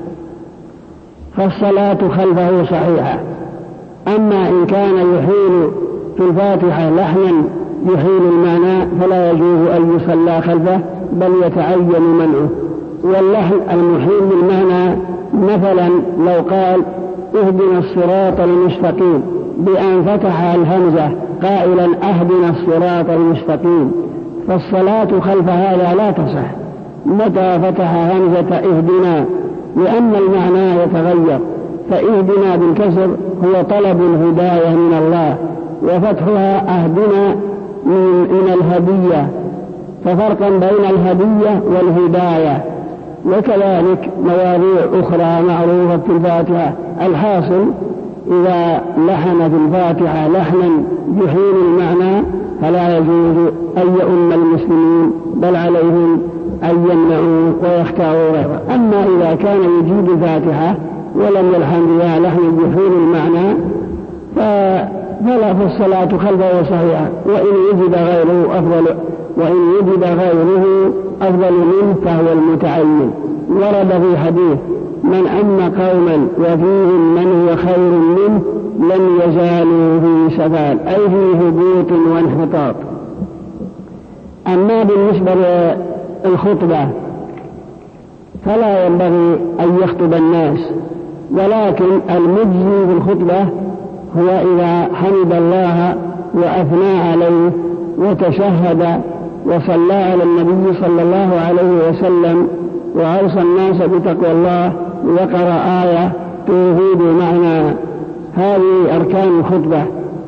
فالصلاة خلفه صحيحة. أما إن كان يحيل في الفاتحة لحنا يحيل المعنى فلا يجوز أن يصلى خلفه، بل يتعين منعه. واللحن المحيل للمعنى مثلا لو قال: اهدنا الصراط المستقيم، بأن فتح الهمزة قائلا: اهدنا الصراط المستقيم، فالصلاة خلف هذا لا تصح متى فتح همزة اهدنا، لأن المعنى يتغير، فاهدنا بالكسر هو طلب الهداية من الله، وفتحها اهدنا من الهدية، ففرقا بين الهدية والهداية. وكذلك مواضيع أخرى معروفة في الفاتحة. الحاصل إذا لحن في الفاتحة لحنا يحيل المعنى فلا يجوز أن يؤم المسلمين، بل عليهم أن يمنعوا ويختاروا غيره. أما إذا كان يجيد الفاتحة ولم يلحن بها لحن يحيل المعنى فلا، فالصلاة خلفه صحيحة، وإن وجد غيره أفضل منه فهو المتعين. ورد في حديث: من أم قوما وفيهم من هو خير منه لم يزالوا في سفال، أي في هبوط وانحطاط. أما بالنسبة للخطبة فلا ينبغي أن يخطب الناس، ولكن المجزي في الخطبة هو إذا حمد الله وأثنى عليه وتشهد وصلى على النبي صلى الله عليه وسلم وأوصى الناس بتقوى الله وقرأ آية توحيد معنى. هذه أركان الخطبة،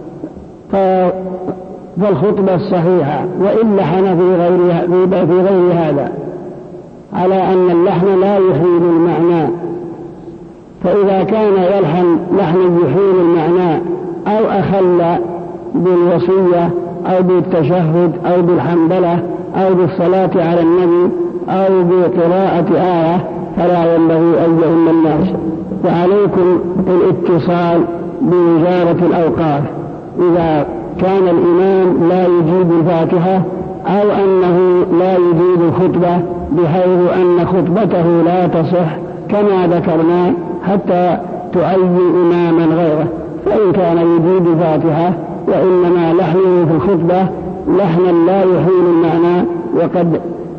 فالخطبة الصحيحة، وإن لحن في غير هذا على أن اللحن لا يحيل المعنى. فإذا كان يلحن لحن يحيل المعنى أو أخل بالوصية أو بالتشهد أو بالحمدلة أو بالصلاة على النبي أو بقراءة آية فلا ينبغي أن يؤم الناس. فعليكم الاتصال بوزارة الأوقاف إذا كان الإمام لا يجيب الفاتحة أو أنه لا يجيب الخطبة، بحيث أن خطبته لا تصح كما ذكرنا حتى تعين إماما غيره. فإن كان يجيب الفاتحة وإنما لحنه في الخطبة لحنا لا يحيل المعنى، وقد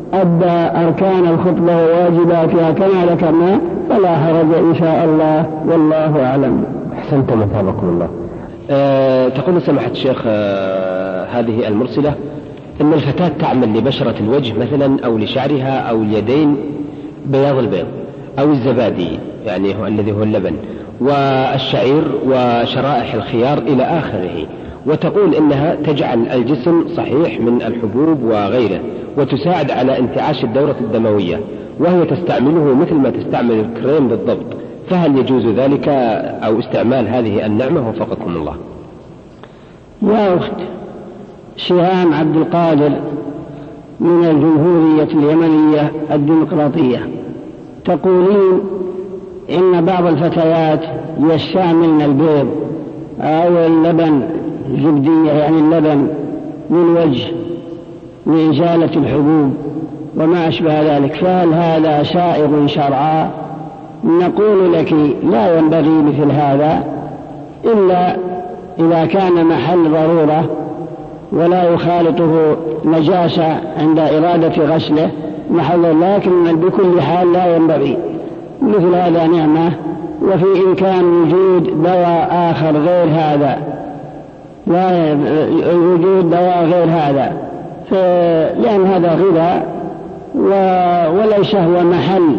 أدى أركان الخطبة وواجباتها كما ذكرنا فلا حرج إن شاء الله، والله أعلم. أحسنت مثابكم الله. تقول سماحة الشيخ هذه المرسلة إن الفتاة تعمل لبشرة الوجه مثلا أو لشعرها أو اليدين بياض البيض أو الزبادي يعني هو الذي هو اللبن والشعير وشرائح الخيار إلى آخره، وتقول إنها تجعل الجسم صحيح من الحبوب وغيره وتساعد على انتعاش الدورة الدموية، وهي تستعمله مثل ما تستعمل الكريم بالضبط، فهل يجوز ذلك أو استعمال هذه النعمة وفقكم الله؟ يا أخت شهام عبد القادر من الجمهورية اليمنية الديمقراطية تقولين إن بعض الفتيات يستعملن البيض أو اللبن زبدية يعني اللبن للوجه لإزالة الحبوب وما أشبه ذلك، فهل هذا سائغ شرعا؟ نقول لك لا ينبغي مثل هذا إلا إذا كان محل ضرورة ولا يخالطه نجاسة عند إرادة غسله محل، لكن بكل حال لا ينبغي مثل هذا نعمة. وفي إمكان وجود دواء آخر غير هذا، لا وجود دواء غير هذا لأن هذا غذاء وليس هو محل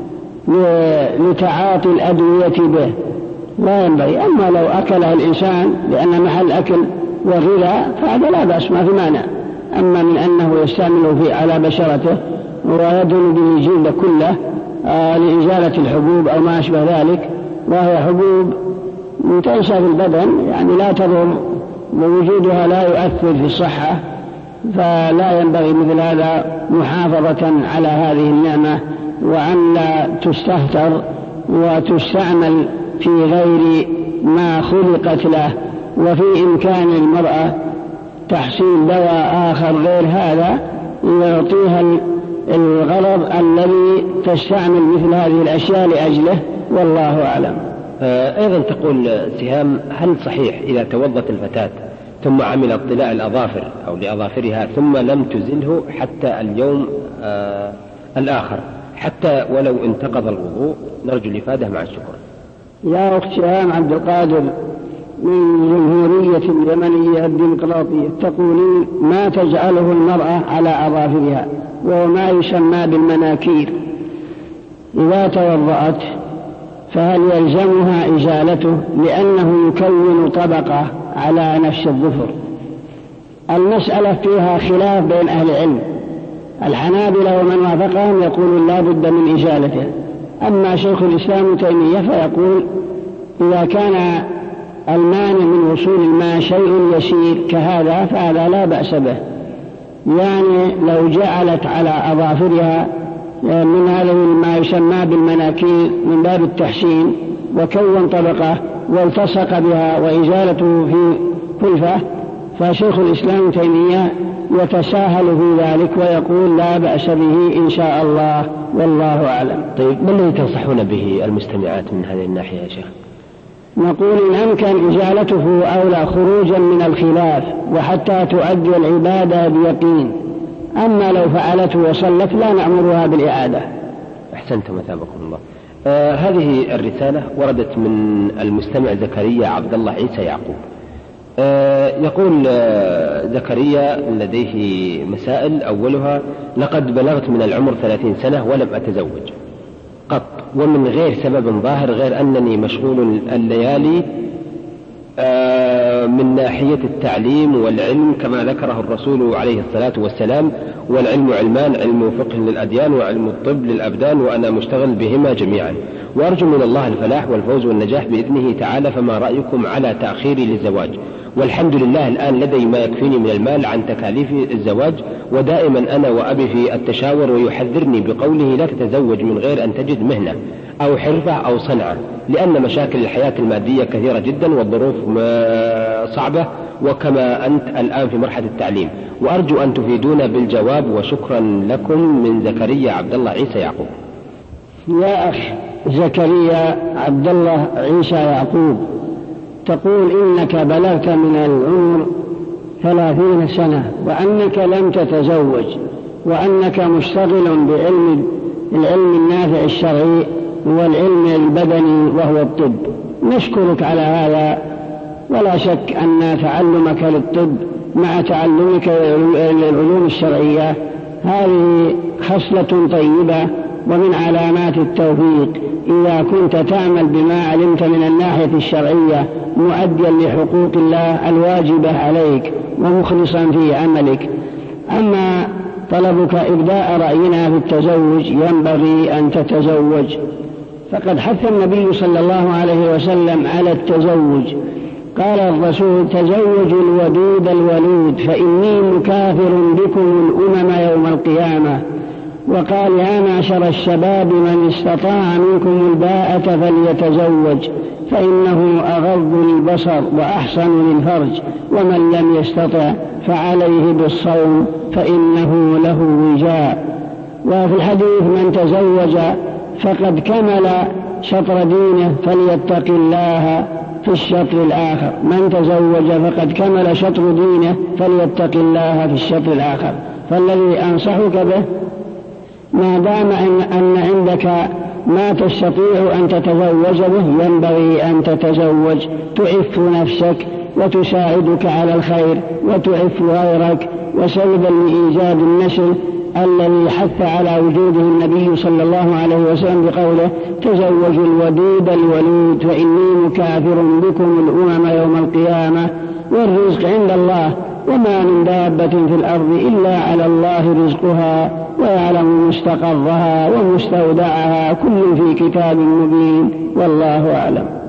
لتعاطي الأدوية به، لا ينبغي. أما لو أكله الإنسان لأن محل أكل وغذاء فهذا لا بأس ما في مانع. أما من أنه يستعمله على بشرته ويدهن به الجلد كله لإزالة الحبوب أو ما أشبه ذلك، وهي حبوب تنشأ في البدن يعني لا تضر ووجودها لا يؤثر في الصحة، فلا ينبغي مثل هذا محافظة على هذه النعمة وأن لا تستهتر وتستعمل في غير ما خلقت له. وفي إمكان المرأة تحصيل دواء آخر غير هذا يعطيها الغرض الذي تستعمل مثل هذه الأشياء لأجله، والله أعلم. أيضا تقول سهام هل صحيح إذا توضت الفتاة ثم عملت طلاء الأظافر أو لأظافرها ثم لم تزله حتى اليوم الآخر حتى ولو انتقض الوضوء؟ نرجو الإفادة مع الشكر. يا أخت شهام عبد القادر من جمهورية اليمنية الديمقراطية تقولين ما تجعله المرأة على أظافرها وهو ما يسمى بالمناكير إذا توضأت فهل يلزمها إزالته لأنه يكون طبقة على نفس الظفر؟ المسألة فيها خلاف بين أهل العلم، الحنابلة ومن وافقهم يقول لا بد من إزالته، أما شيخ الإسلام ابن تيمية فيقول إذا كان المانع من وصول الماء شيء يسير كهذا فهذا لا بأس به، يعني لو جعلت على أظافرها من هذا ما يسمى بالمناكير من باب التحسين وكون طبقة والتصق بها وإزالته في كلفة، فشيخ الإسلام ابن تيمية يتساهل في ذلك ويقول لا بأس به إن شاء الله، والله أعلم. طيب ما الذي تنصحون به المستمعات من هذه الناحية يا شيخ؟ نقول إن أمكن إزالته أولى خروجا من الخلاف وحتى تؤدي العبادة بيقين، أما لو فعلته وصلت لا نأمرها بالإعادة. أحسنتم مثابكم الله. هذه الرسالة وردت من المستمع زكريا عبد الله عيسى يعقوب. يقول زكريا لديه مسائل، أولها لقد بلغت من العمر 30 سنة ولم أتزوج قط ومن غير سبب ظاهر غير أنني مشغول الليالي من ناحية التعليم والعلم كما ذكره الرسول عليه الصلاة والسلام، والعلم علمان، علم فقه للأديان وعلم الطب للأبدان، وأنا مشتغل بهما جميعا وأرجو من الله الفلاح والفوز والنجاح بإذنه تعالى، فما رأيكم على تأخيري للزواج؟ والحمد لله الآن لدي ما يكفيني من المال عن تكاليف الزواج، ودائما أنا وأبي في التشاور ويحذرني بقوله لا تتزوج من غير أن تجد مهنة أو حرفة أو صنعة، لأن مشاكل الحياة المادية كثيرة جدا والظروف صعبة، وكما أنت الآن في مرحلة التعليم، وأرجو أن تفيدونا بالجواب، وشكرا لكم من زكريا عبد الله عيسى يعقوب. يا أخ زكريا عبد الله عيسى يعقوب، تقول إنك بلغت من العمر 30 سنة وأنك لم تتزوج، وأنك مشتغل العلم النافع الشرعي والعلم البدني وهو الطب. نشكرك على هذا، ولا شك أن تعلمك للطب مع تعلمك للعلوم الشرعية هذه خصلة طيبة ومن علامات التوفيق إذا كنت تعمل بما علمت من الناحية الشرعية مؤديا لحقوق الله الواجبة عليك ومخلصا في عملك. أما طلبك إبداء رأينا في التزوج، ينبغي أن تتزوج، فقد حث النبي صلى الله عليه وسلم على التزوج. قال الرسول: تزوجوا الودود الولود فإني مكافر بكم الأمم يوم القيامة. وقال: يا معشر الشباب من استطاع منكم الباءة فليتزوج فإنه أغض للبصر وأحسن للفرج، ومن لم يستطع فعليه بالصوم فإنه له وجاء. وفي الحديث: من تزوج فقد كمل شطر دينه فليتق الله في الشطر الآخر. من تزوج فقد كمل شطر دينه فليتق الله في الشطر الآخر. فالذي أنصحك به ما دام أن عندك ما تستطيع أن تتزوج به ينبغي أن تتزوج، تعف نفسك وتساعدك على الخير وتعف غيرك، وسببا لإيجاد النسل الذي حث على وجوده النبي صلى الله عليه وسلم بقوله: تزوجوا الودود الولود فإني مكافر بكم الأمم يوم القيامة. والرزق عند الله، وما من دابة في الأرض إلا على الله رزقها ويعلم مستقرها ومستودعها، كل في كتاب مبين، والله أعلم.